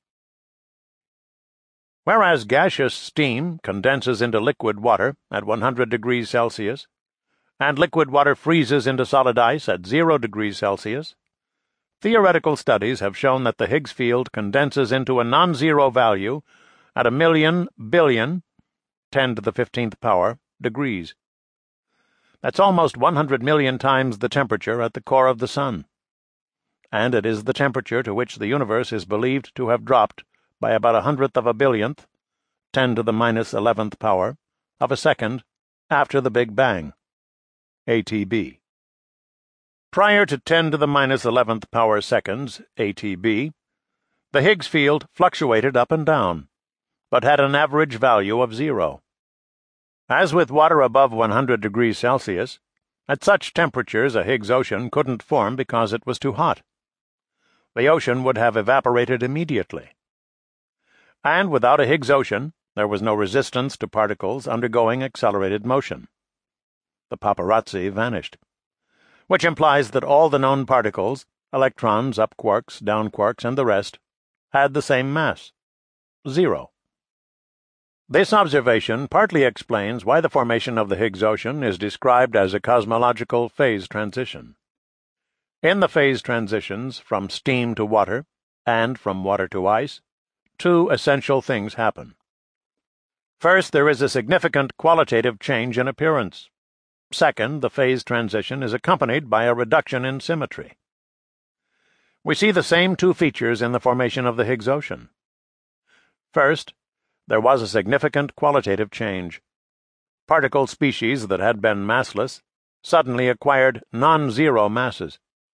Whereas gaseous steam condenses into liquid water at one hundred degrees Celsius, and liquid water freezes into solid ice at zero degrees Celsius, theoretical studies have shown that the Higgs field condenses into a non-zero value at a million billion, ten to the fifteenth power, degrees. That's almost one hundred million times the temperature at the core of the Sun. And it is the temperature to which the universe is believed to have dropped by about a hundredth of a billionth, ten to the minus eleventh power, of a second after the Big Bang, A T B. Prior to ten to the minus eleventh power seconds, A T B, the Higgs field fluctuated up and down, but had an average value of zero. As with water above one hundred degrees Celsius, at such temperatures a Higgs ocean couldn't form because it was too hot. The ocean would have evaporated immediately. And without a Higgs ocean, there was no resistance to particles undergoing accelerated motion. The paparazzi vanished, which implies that all the known particles, electrons, up quarks, down quarks, and the rest, had the same mass, zero. This observation partly explains why the formation of the Higgs ocean is described as a cosmological phase transition. In the phase transitions from steam to water, and from water to ice, two essential things happen. First, there is a significant qualitative change in appearance. Second, the phase transition is accompanied by a reduction in symmetry. We see the same two features in the formation of the Higgs ocean. First, there was a significant qualitative change. Particle species that had been massless suddenly acquired non-zero masses,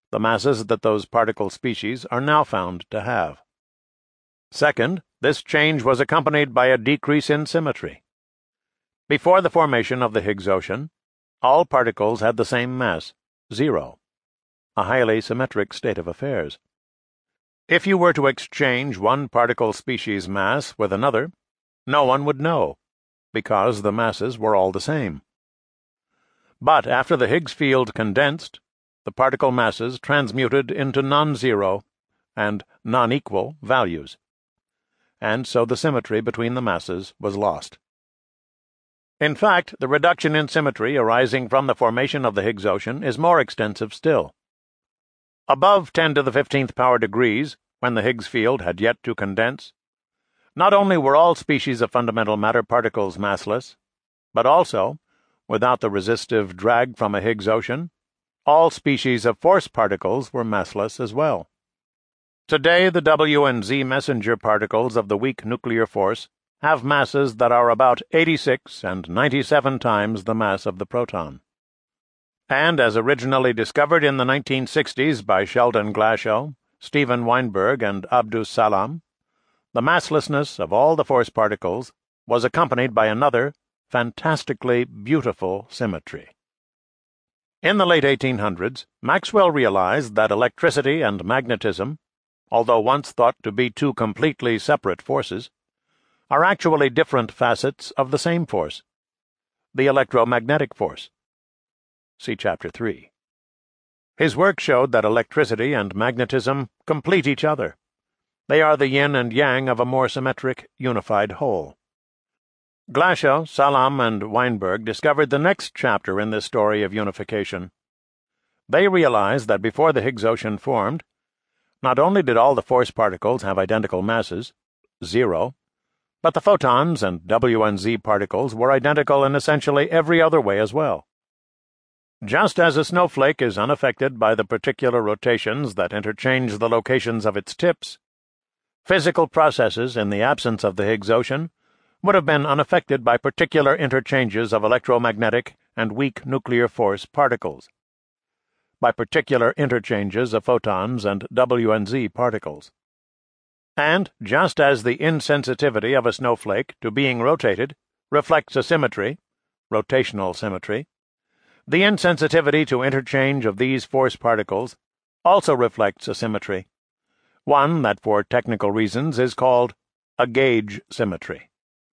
the masses that those particle species are now found to have. Second, this change was accompanied by a decrease in symmetry. Before the formation of the Higgs ocean, all particles had the same mass, zero, a highly symmetric state of affairs. If you were to exchange one particle species mass with another, no one would know, because the masses were all the same. But after the Higgs field condensed, the particle masses transmuted into non-zero and non-equal values, and so the symmetry between the masses was lost. In fact, the reduction in symmetry arising from the formation of the Higgs ocean is more extensive still. Above ten to the fifteenth power degrees, when the Higgs field had yet to condense, not only were all species of fundamental matter particles massless, but also, without the resistive drag from a Higgs ocean, all species of force particles were massless as well. Today, the W and Z messenger particles of the weak nuclear force have masses that are about eighty-six and ninety-seven times the mass of the proton. And as originally discovered in the nineteen sixties by Sheldon Glashow, Steven Weinberg, and Abdus Salam, the masslessness of all the force particles was accompanied by another, fantastically beautiful symmetry. In the late eighteen hundreds, Maxwell realized that electricity and magnetism, although once thought to be two completely separate forces, are actually different facets of the same force, the electromagnetic force. See Chapter three. His work showed that electricity and magnetism complete each other. They are the yin and yang of a more symmetric, unified whole. Glashow, Salam, and Weinberg discovered the next chapter in this story of unification. They realized that before the Higgs ocean formed, not only did all the force particles have identical masses, zero, but the photons and W and Z particles were identical in essentially every other way as well. Just as a snowflake is unaffected by the particular rotations that interchange the locations of its tips, physical processes in the absence of the Higgs ocean would have been unaffected by particular interchanges of electromagnetic and weak nuclear force particles, by particular interchanges of photons and W and Z particles. And just as the insensitivity of a snowflake to being rotated reflects a symmetry, rotational symmetry, the insensitivity to interchange of these force particles also reflects a symmetry, one that for technical reasons is called a gauge symmetry.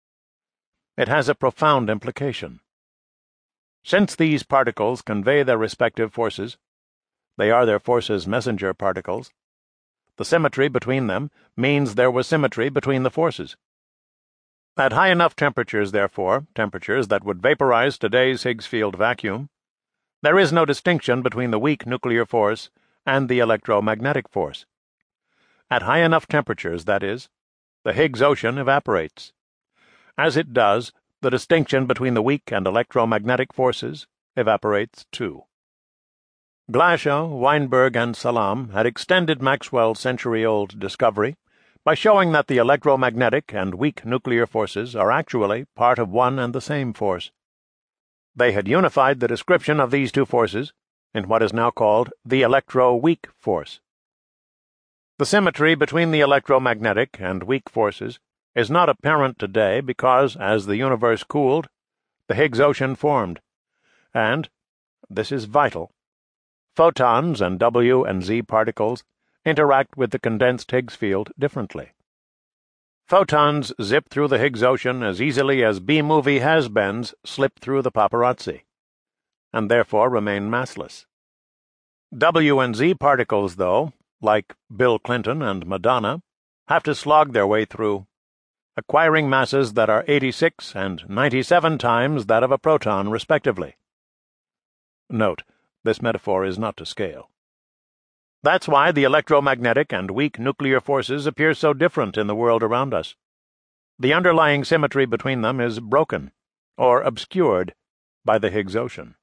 It has a profound implication. Since these particles convey their respective forces, they are their forces' messenger particles, the symmetry between them means there was symmetry between the forces. At high enough temperatures, therefore, temperatures that would vaporize today's Higgs field vacuum, there is no distinction between the weak nuclear force and the electromagnetic force. At high enough temperatures, that is, the Higgs ocean evaporates. As it does, the distinction between the weak and electromagnetic forces evaporates too. Glashow, Weinberg, and Salam had extended Maxwell's century-old discovery by showing that the electromagnetic and weak nuclear forces are actually part of one and the same force. They had unified the description of these two forces in what is now called the electro-weak force. The symmetry between the electromagnetic and weak forces is not apparent today because, as the universe cooled, the Higgs ocean formed, and, this is vital, photons and W and Z particles interact with the condensed Higgs field differently. Photons zip through the Higgs ocean as easily as B-movie has-beens slip through the paparazzi, and therefore remain massless. W and Z particles, though, like Bill Clinton and Madonna, have to slog their way through, acquiring masses that are eighty-six and ninety-seven times that of a proton, respectively. Note, this metaphor is not to scale. That's why the electromagnetic and weak nuclear forces appear so different in the world around us. The underlying symmetry between them is broken, or obscured, by the Higgs ocean.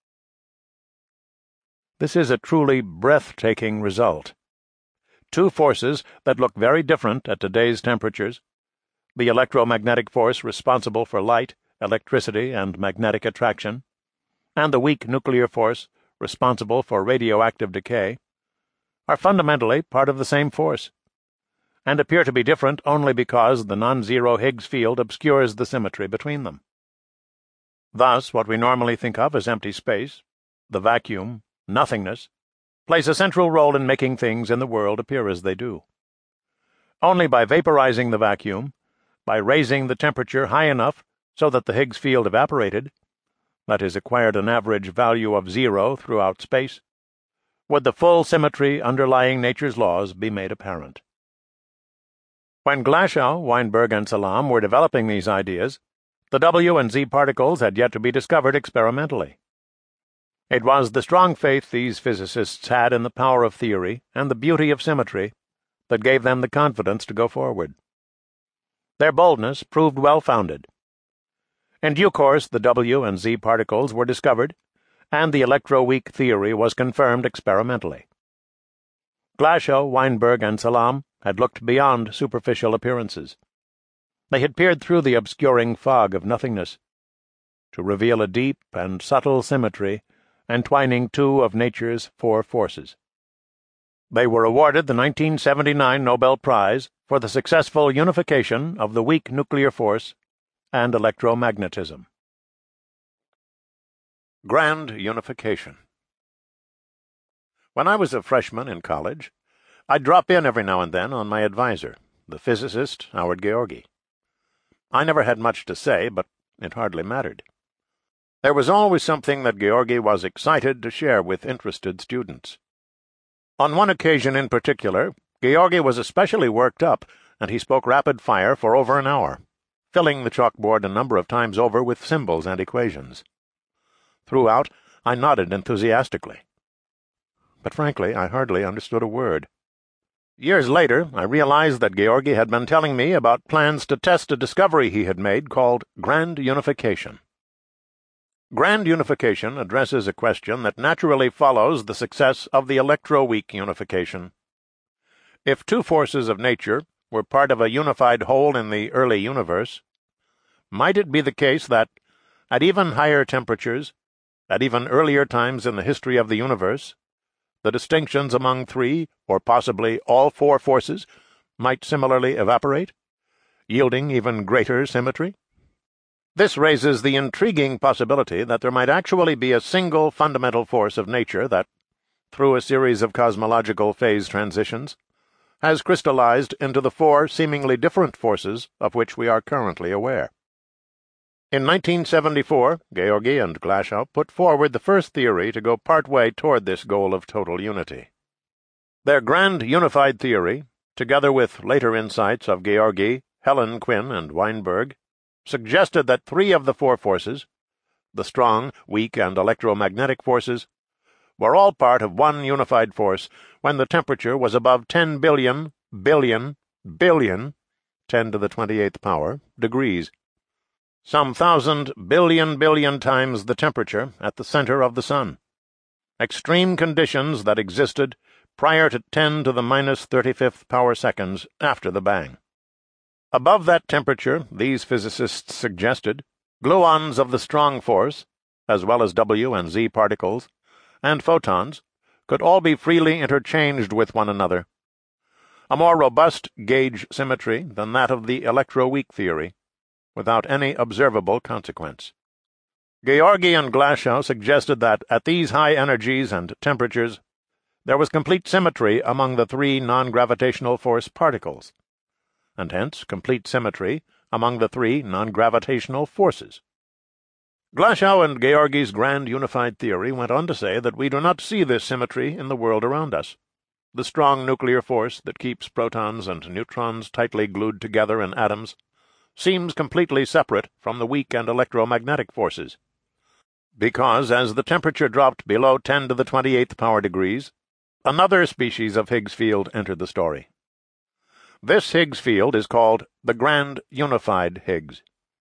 This is a truly breathtaking result. Two forces that look very different at today's temperatures, the electromagnetic force responsible for light, electricity, and magnetic attraction, and the weak nuclear force responsible for radioactive decay, are fundamentally part of the same force, and appear to be different only because the non-zero Higgs field obscures the symmetry between them. Thus, what we normally think of as empty space, the vacuum, nothingness, plays a central role in making things in the world appear as they do. Only by vaporizing the vacuum, by raising the temperature high enough so that the Higgs field evaporated, that is, acquired an average value of zero throughout space, would the full symmetry underlying nature's laws be made apparent. When Glashow, Weinberg, and Salam were developing these ideas, the W and Z particles had yet to be discovered experimentally. It was the strong faith these physicists had in the power of theory and the beauty of symmetry that gave them the confidence to go forward. Their boldness proved well-founded. In due course, the W and Z particles were discovered, and the electroweak theory was confirmed experimentally. Glashow, Weinberg, and Salam had looked beyond superficial appearances. They had peered through the obscuring fog of nothingness to reveal a deep and subtle symmetry entwining two of nature's four forces. They were awarded the nineteen seventy-nine Nobel Prize for the successful unification of the weak nuclear force and electromagnetism. Grand Unification. When I was a freshman in college, I'd drop in every now and then on my advisor, the physicist Howard Gheorghi. I never had much to say, but it hardly mattered. There was always something that Gheorghi was excited to share with interested students. On one occasion in particular, Gheorghi was especially worked up, and he spoke rapid fire for over an hour, filling the chalkboard a number of times over with symbols and equations. Throughout, I nodded enthusiastically. But frankly, I hardly understood a word. Years later, I realized that Gheorghi had been telling me about plans to test a discovery he had made called Grand Unification. Grand Unification addresses a question that naturally follows the success of the electroweak unification. If two forces of nature were part of a unified whole in the early universe, might it be the case that, at even higher temperatures, at even earlier times in the history of the universe, the distinctions among three, or possibly all four forces, might similarly evaporate, yielding even greater symmetry? This raises the intriguing possibility that there might actually be a single fundamental force of nature that, through a series of cosmological phase transitions, has crystallized into the four seemingly different forces of which we are currently aware. In nineteen seventy-four, Gheorghi and Glashow put forward the first theory to go part way toward this goal of total unity. Their grand unified theory, together with later insights of Gheorghi, Helen Quinn, and Weinberg, suggested that three of the four forces, the strong, weak, and electromagnetic forces, were all part of one unified force when the temperature was above ten billion, billion, billion, ten to the twenty-eighth power, degrees. Some thousand billion billion times the temperature at the center of the sun. Extreme conditions that existed prior to ten to the minus thirty-fifth power seconds after the bang. Above that temperature, these physicists suggested, gluons of the strong force, as well as W and Z particles, and photons, could all be freely interchanged with one another. A more robust gauge symmetry than that of the electroweak theory, without any observable consequence. Gheorghi and Glashow suggested that, at these high energies and temperatures, there was complete symmetry among the three non-gravitational force particles, and hence complete symmetry among the three non-gravitational forces. Glashow and Gheorghi's grand unified theory went on to say that we do not see this symmetry in the world around us. The strong nuclear force that keeps protons and neutrons tightly glued together in atoms seems completely separate from the weak and electromagnetic forces, because as the temperature dropped below ten to the twenty-eighth power degrees, another species of Higgs field entered the story. This Higgs field is called the Grand Unified Higgs.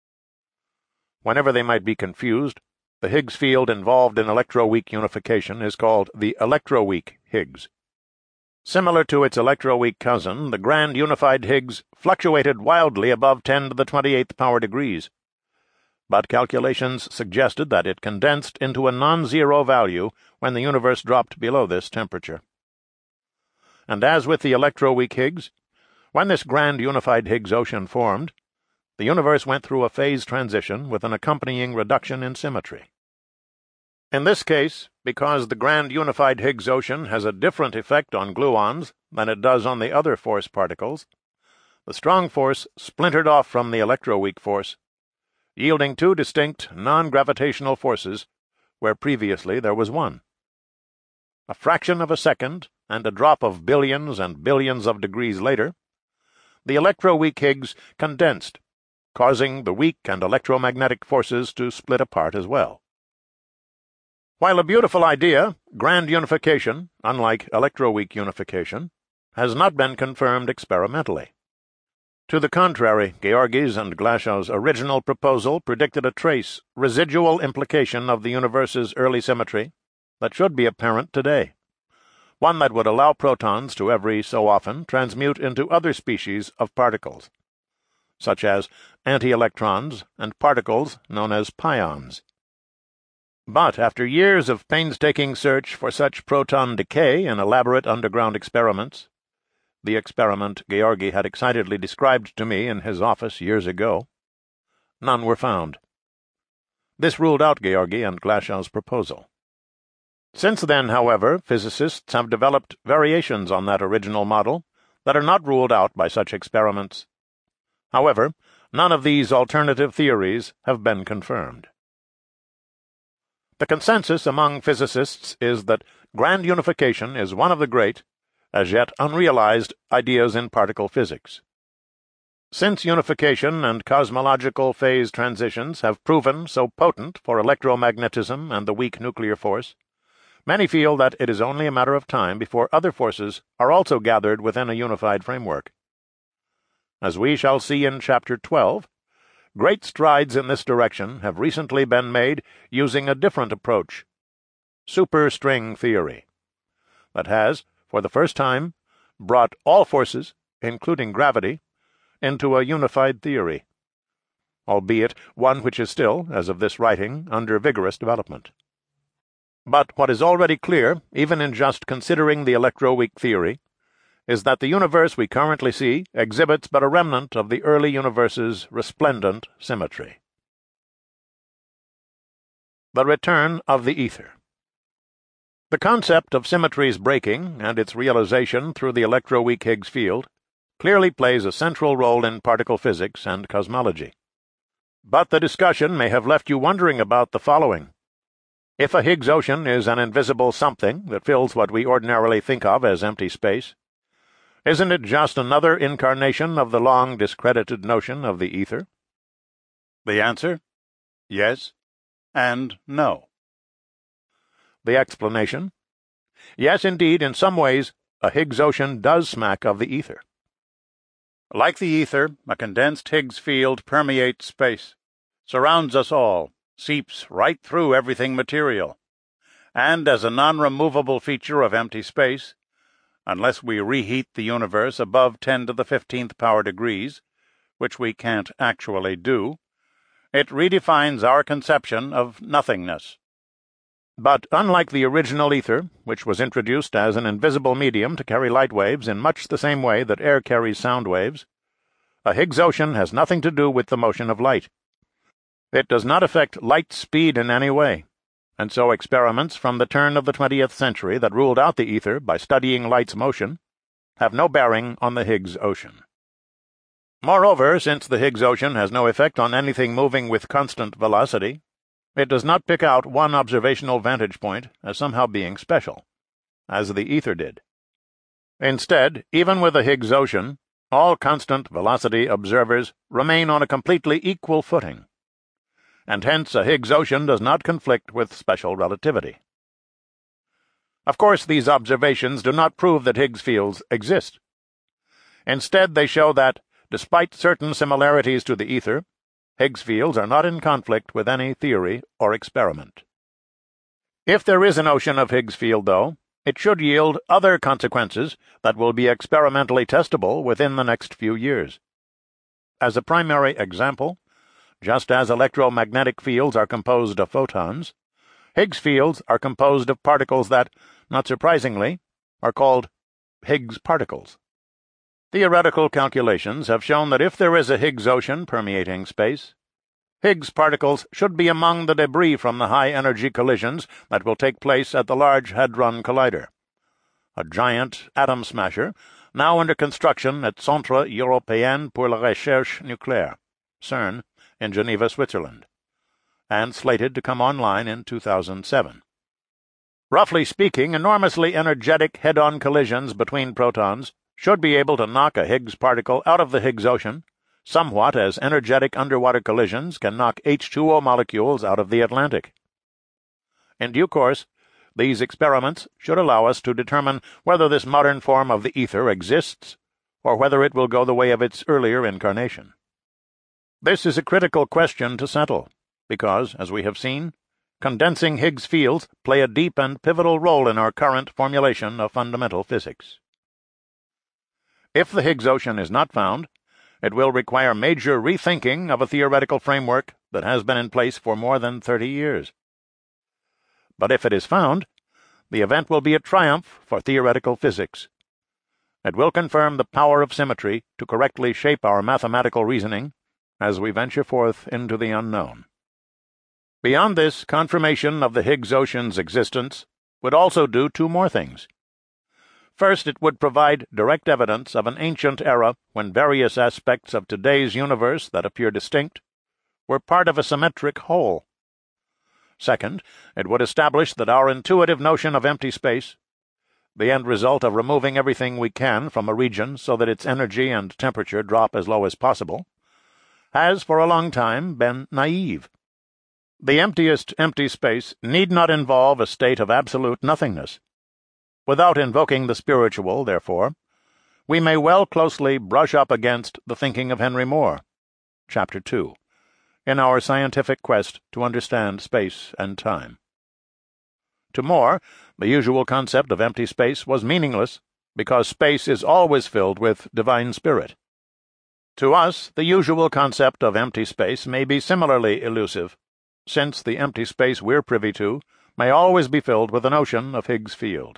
Whenever they might be confused, the Higgs field involved in electroweak unification is called the electroweak Higgs. Similar to its electroweak cousin, the Grand Unified Higgs fluctuated wildly above ten to the twenty-eighth power degrees, but calculations suggested that it condensed into a non-zero value when the universe dropped below this temperature. And as with the electroweak Higgs, when this grand unified Higgs ocean formed, the universe went through a phase transition with an accompanying reduction in symmetry. In this case, because the grand unified Higgs ocean has a different effect on gluons than it does on the other force particles, the strong force splintered off from the electroweak force, yielding two distinct non-gravitational forces where previously there was one. A fraction of a second and a drop of billions and billions of degrees later, the electroweak Higgs condensed, causing the weak and electromagnetic forces to split apart as well. While a beautiful idea, grand unification, unlike electroweak unification, has not been confirmed experimentally. To the contrary, Georgi's and Glashow's original proposal predicted a trace, residual implication of the universe's early symmetry that should be apparent today, one that would allow protons to every so often transmute into other species of particles, such as anti-electrons and particles known as pions. But after years of painstaking search for such proton decay in elaborate underground experiments, the experiment Georgi had excitedly described to me in his office years ago, none were found. This ruled out Georgi and Glashow's proposal. Since then, however, physicists have developed variations on that original model that are not ruled out by such experiments. However, none of these alternative theories have been confirmed. The consensus among physicists is that grand unification is one of the great, as yet unrealized, ideas in particle physics. Since unification and cosmological phase transitions have proven so potent for electromagnetism and the weak nuclear force, many feel that it is only a matter of time before other forces are also gathered within a unified framework. As we shall see in Chapter twelve, great strides in this direction have recently been made using a different approach, superstring theory, that has, for the first time, brought all forces, including gravity, into a unified theory, albeit one which is still, as of this writing, under vigorous development. But what is already clear, even in just considering the electroweak theory, is that the universe we currently see exhibits but a remnant of the early universe's resplendent symmetry. The return of the ether. The concept of symmetry's breaking and its realization through the electroweak Higgs field clearly plays a central role in particle physics and cosmology. But the discussion may have left you wondering about the following. If a Higgs ocean is an invisible something that fills what we ordinarily think of as empty space, isn't it just another incarnation of the long discredited notion of the ether? The answer? Yes and no. The explanation? Yes, indeed, in some ways, a Higgs ocean does smack of the ether. Like the ether, a condensed Higgs field permeates space, surrounds us all, seeps right through everything material, and as a non-removable feature of empty space, unless we reheat the universe above ten to the fifteenth power degrees, which we can't actually do, it redefines our conception of nothingness. But unlike the original ether, which was introduced as an invisible medium to carry light waves in much the same way that air carries sound waves, a Higgs ocean has nothing to do with the motion of light. It does not affect light speed in any way, and so experiments from the turn of the twentieth century that ruled out the ether by studying light's motion have no bearing on the Higgs ocean. Moreover, since the Higgs ocean has no effect on anything moving with constant velocity, it does not pick out one observational vantage point as somehow being special, as the ether did. Instead, even with a Higgs ocean, all constant velocity observers remain on a completely equal footing, and hence a Higgs ocean does not conflict with special relativity. Of course, these observations do not prove that Higgs fields exist. Instead, they show that, despite certain similarities to the ether, Higgs fields are not in conflict with any theory or experiment. If there is an ocean of Higgs field, though, it should yield other consequences that will be experimentally testable within the next few years. As a primary example, just as electromagnetic fields are composed of photons, Higgs fields are composed of particles that, not surprisingly, are called Higgs particles. Theoretical calculations have shown that if there is a Higgs ocean permeating space, Higgs particles should be among the debris from the high-energy collisions that will take place at the Large Hadron Collider, a giant atom smasher now under construction at Centre Européen pour la Recherche Nucléaire, CERN, in Geneva, Switzerland, and slated to come online in two thousand seven. Roughly speaking, enormously energetic head-on collisions between protons should be able to knock a Higgs particle out of the Higgs ocean, somewhat as energetic underwater collisions can knock H two O molecules out of the Atlantic. In due course, these experiments should allow us to determine whether this modern form of the ether exists, or whether it will go the way of its earlier incarnation. This is a critical question to settle, because, as we have seen, condensing Higgs fields play a deep and pivotal role in our current formulation of fundamental physics. If the Higgs ocean is not found, it will require major rethinking of a theoretical framework that has been in place for more than thirty years. But if it is found, the event will be a triumph for theoretical physics. It will confirm the power of symmetry to correctly shape our mathematical reasoning as we venture forth into the unknown. Beyond this, confirmation of the Higgs ocean's existence would also do two more things. First, it would provide direct evidence of an ancient era when various aspects of today's universe that appear distinct were part of a symmetric whole. Second, it would establish that our intuitive notion of empty space, the end result of removing everything we can from a region so that its energy and temperature drop as low as possible, has for a long time been naive. The emptiest empty space need not involve a state of absolute nothingness. Without invoking the spiritual, therefore, we may well closely brush up against the thinking of Henry Moore, Chapter two, in our scientific quest to understand space and time. To Moore, the usual concept of empty space was meaningless because space is always filled with divine spirit. To us, the usual concept of empty space may be similarly elusive, since the empty space we're privy to may always be filled with an ocean of Higgs field.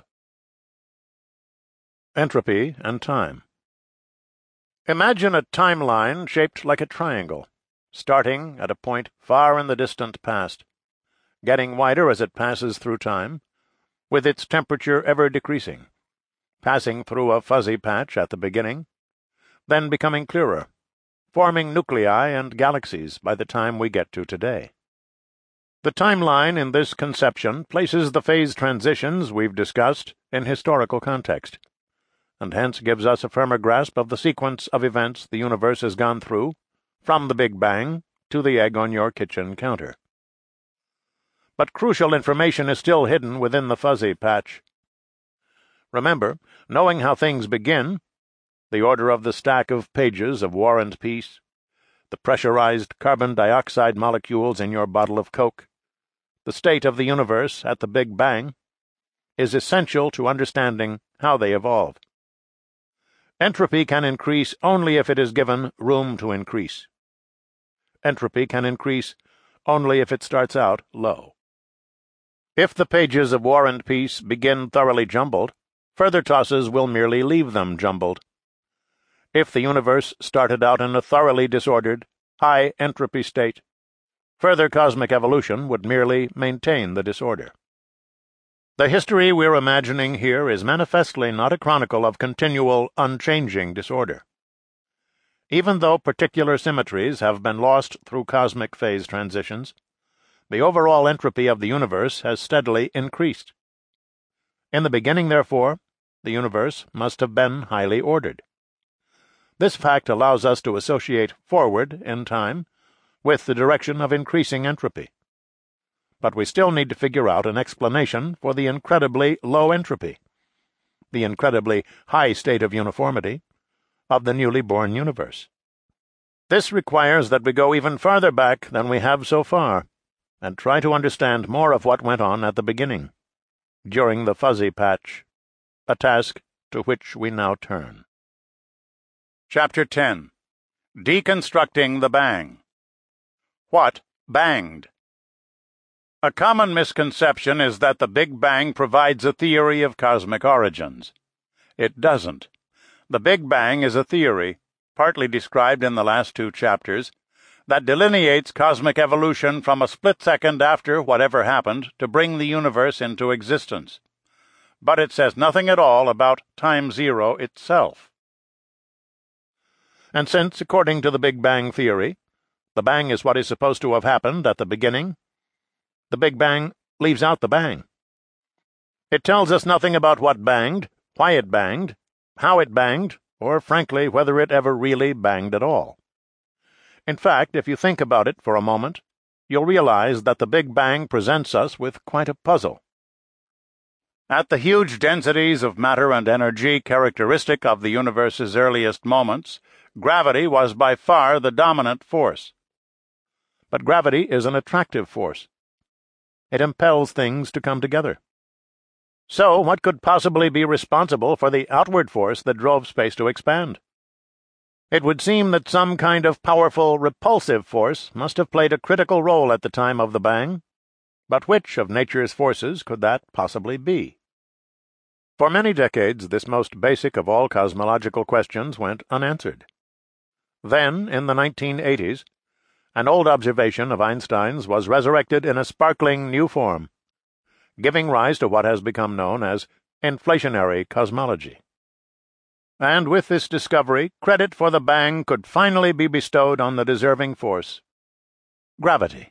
Entropy and time. Imagine a timeline shaped like a triangle, starting at a point far in the distant past, getting wider as it passes through time, with its temperature ever decreasing, passing through a fuzzy patch at the beginning, then becoming clearer, forming nuclei and galaxies by the time we get to today. The timeline in this conception places the phase transitions we've discussed in historical context, and hence gives us a firmer grasp of the sequence of events the universe has gone through, from the Big Bang to the egg on your kitchen counter. But crucial information is still hidden within the fuzzy patch. Remember, knowing how things begin, the order of the stack of pages of War and Peace, the pressurized carbon dioxide molecules in your bottle of Coke, the state of the universe at the Big Bang, is essential to understanding how they evolve. Entropy can increase only if it is given room to increase. Entropy can increase only if it starts out low. If the pages of War and Peace begin thoroughly jumbled, further tosses will merely leave them jumbled. If the universe started out in a thoroughly disordered, high entropy state, further cosmic evolution would merely maintain the disorder. The history we're imagining here is manifestly not a chronicle of continual, unchanging disorder. Even though particular symmetries have been lost through cosmic phase transitions, the overall entropy of the universe has steadily increased. In the beginning, therefore, the universe must have been highly ordered. This fact allows us to associate forward in time with the direction of increasing entropy. But we still need to figure out an explanation for the incredibly low entropy, the incredibly high state of uniformity, of the newly born universe. This requires that we go even farther back than we have so far, and try to understand more of what went on at the beginning, during the fuzzy patch, a task to which we now turn. Chapter ten. Deconstructing the Bang. What banged? A common misconception is that the Big Bang provides a theory of cosmic origins. It doesn't. The Big Bang is a theory, partly described in the last two chapters, that delineates cosmic evolution from a split second after whatever happened to bring the universe into existence. But it says nothing at all about time zero itself. And since, according to the Big Bang theory, the bang is what is supposed to have happened at the beginning, the Big Bang leaves out the bang. It tells us nothing about what banged, why it banged, how it banged, or, frankly, whether it ever really banged at all. In fact, if you think about it for a moment, you'll realize that the Big Bang presents us with quite a puzzle. At the huge densities of matter and energy characteristic of the universe's earliest moments, gravity was by far the dominant force. But gravity is an attractive force. It impels things to come together. So, what could possibly be responsible for the outward force that drove space to expand? It would seem that some kind of powerful repulsive force must have played a critical role at the time of the bang. But which of nature's forces could that possibly be? For many decades, this most basic of all cosmological questions went unanswered. Then, in the nineteen eighties, an old observation of Einstein's was resurrected in a sparkling new form, giving rise to what has become known as inflationary cosmology. And with this discovery, credit for the bang could finally be bestowed on the deserving force: gravity.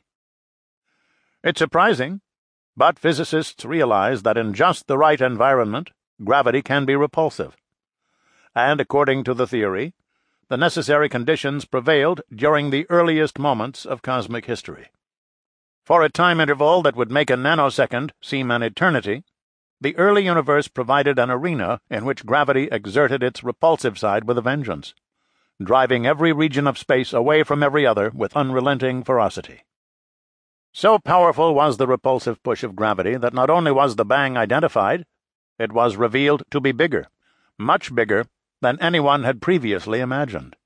It's surprising, but physicists realize that in just the right environment, gravity can be repulsive. And according to the theory, the necessary conditions prevailed during the earliest moments of cosmic history. For a time interval that would make a nanosecond seem an eternity, the early universe provided an arena in which gravity exerted its repulsive side with a vengeance, driving every region of space away from every other with unrelenting ferocity. So powerful was the repulsive push of gravity that not only was the bang identified, it was revealed to be bigger, much bigger than anyone had previously imagined.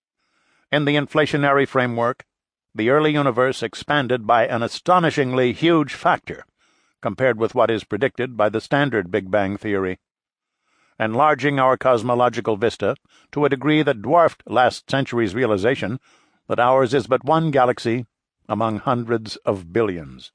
In the inflationary framework, the early universe expanded by an astonishingly huge factor compared with what is predicted by the standard Big Bang theory, enlarging our cosmological vista to a degree that dwarfed last century's realization that ours is but one galaxy among hundreds of billions.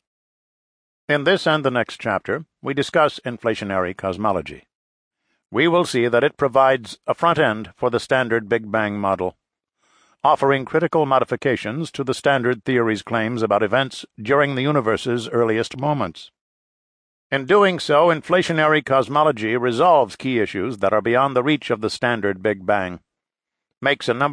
In this and the next chapter, we discuss inflationary cosmology. We will see that it provides a front end for the standard Big Bang model, offering critical modifications to the standard theory's claims about events during the universe's earliest moments. In doing so, inflationary cosmology resolves key issues that are beyond the reach of the standard Big Bang, makes a number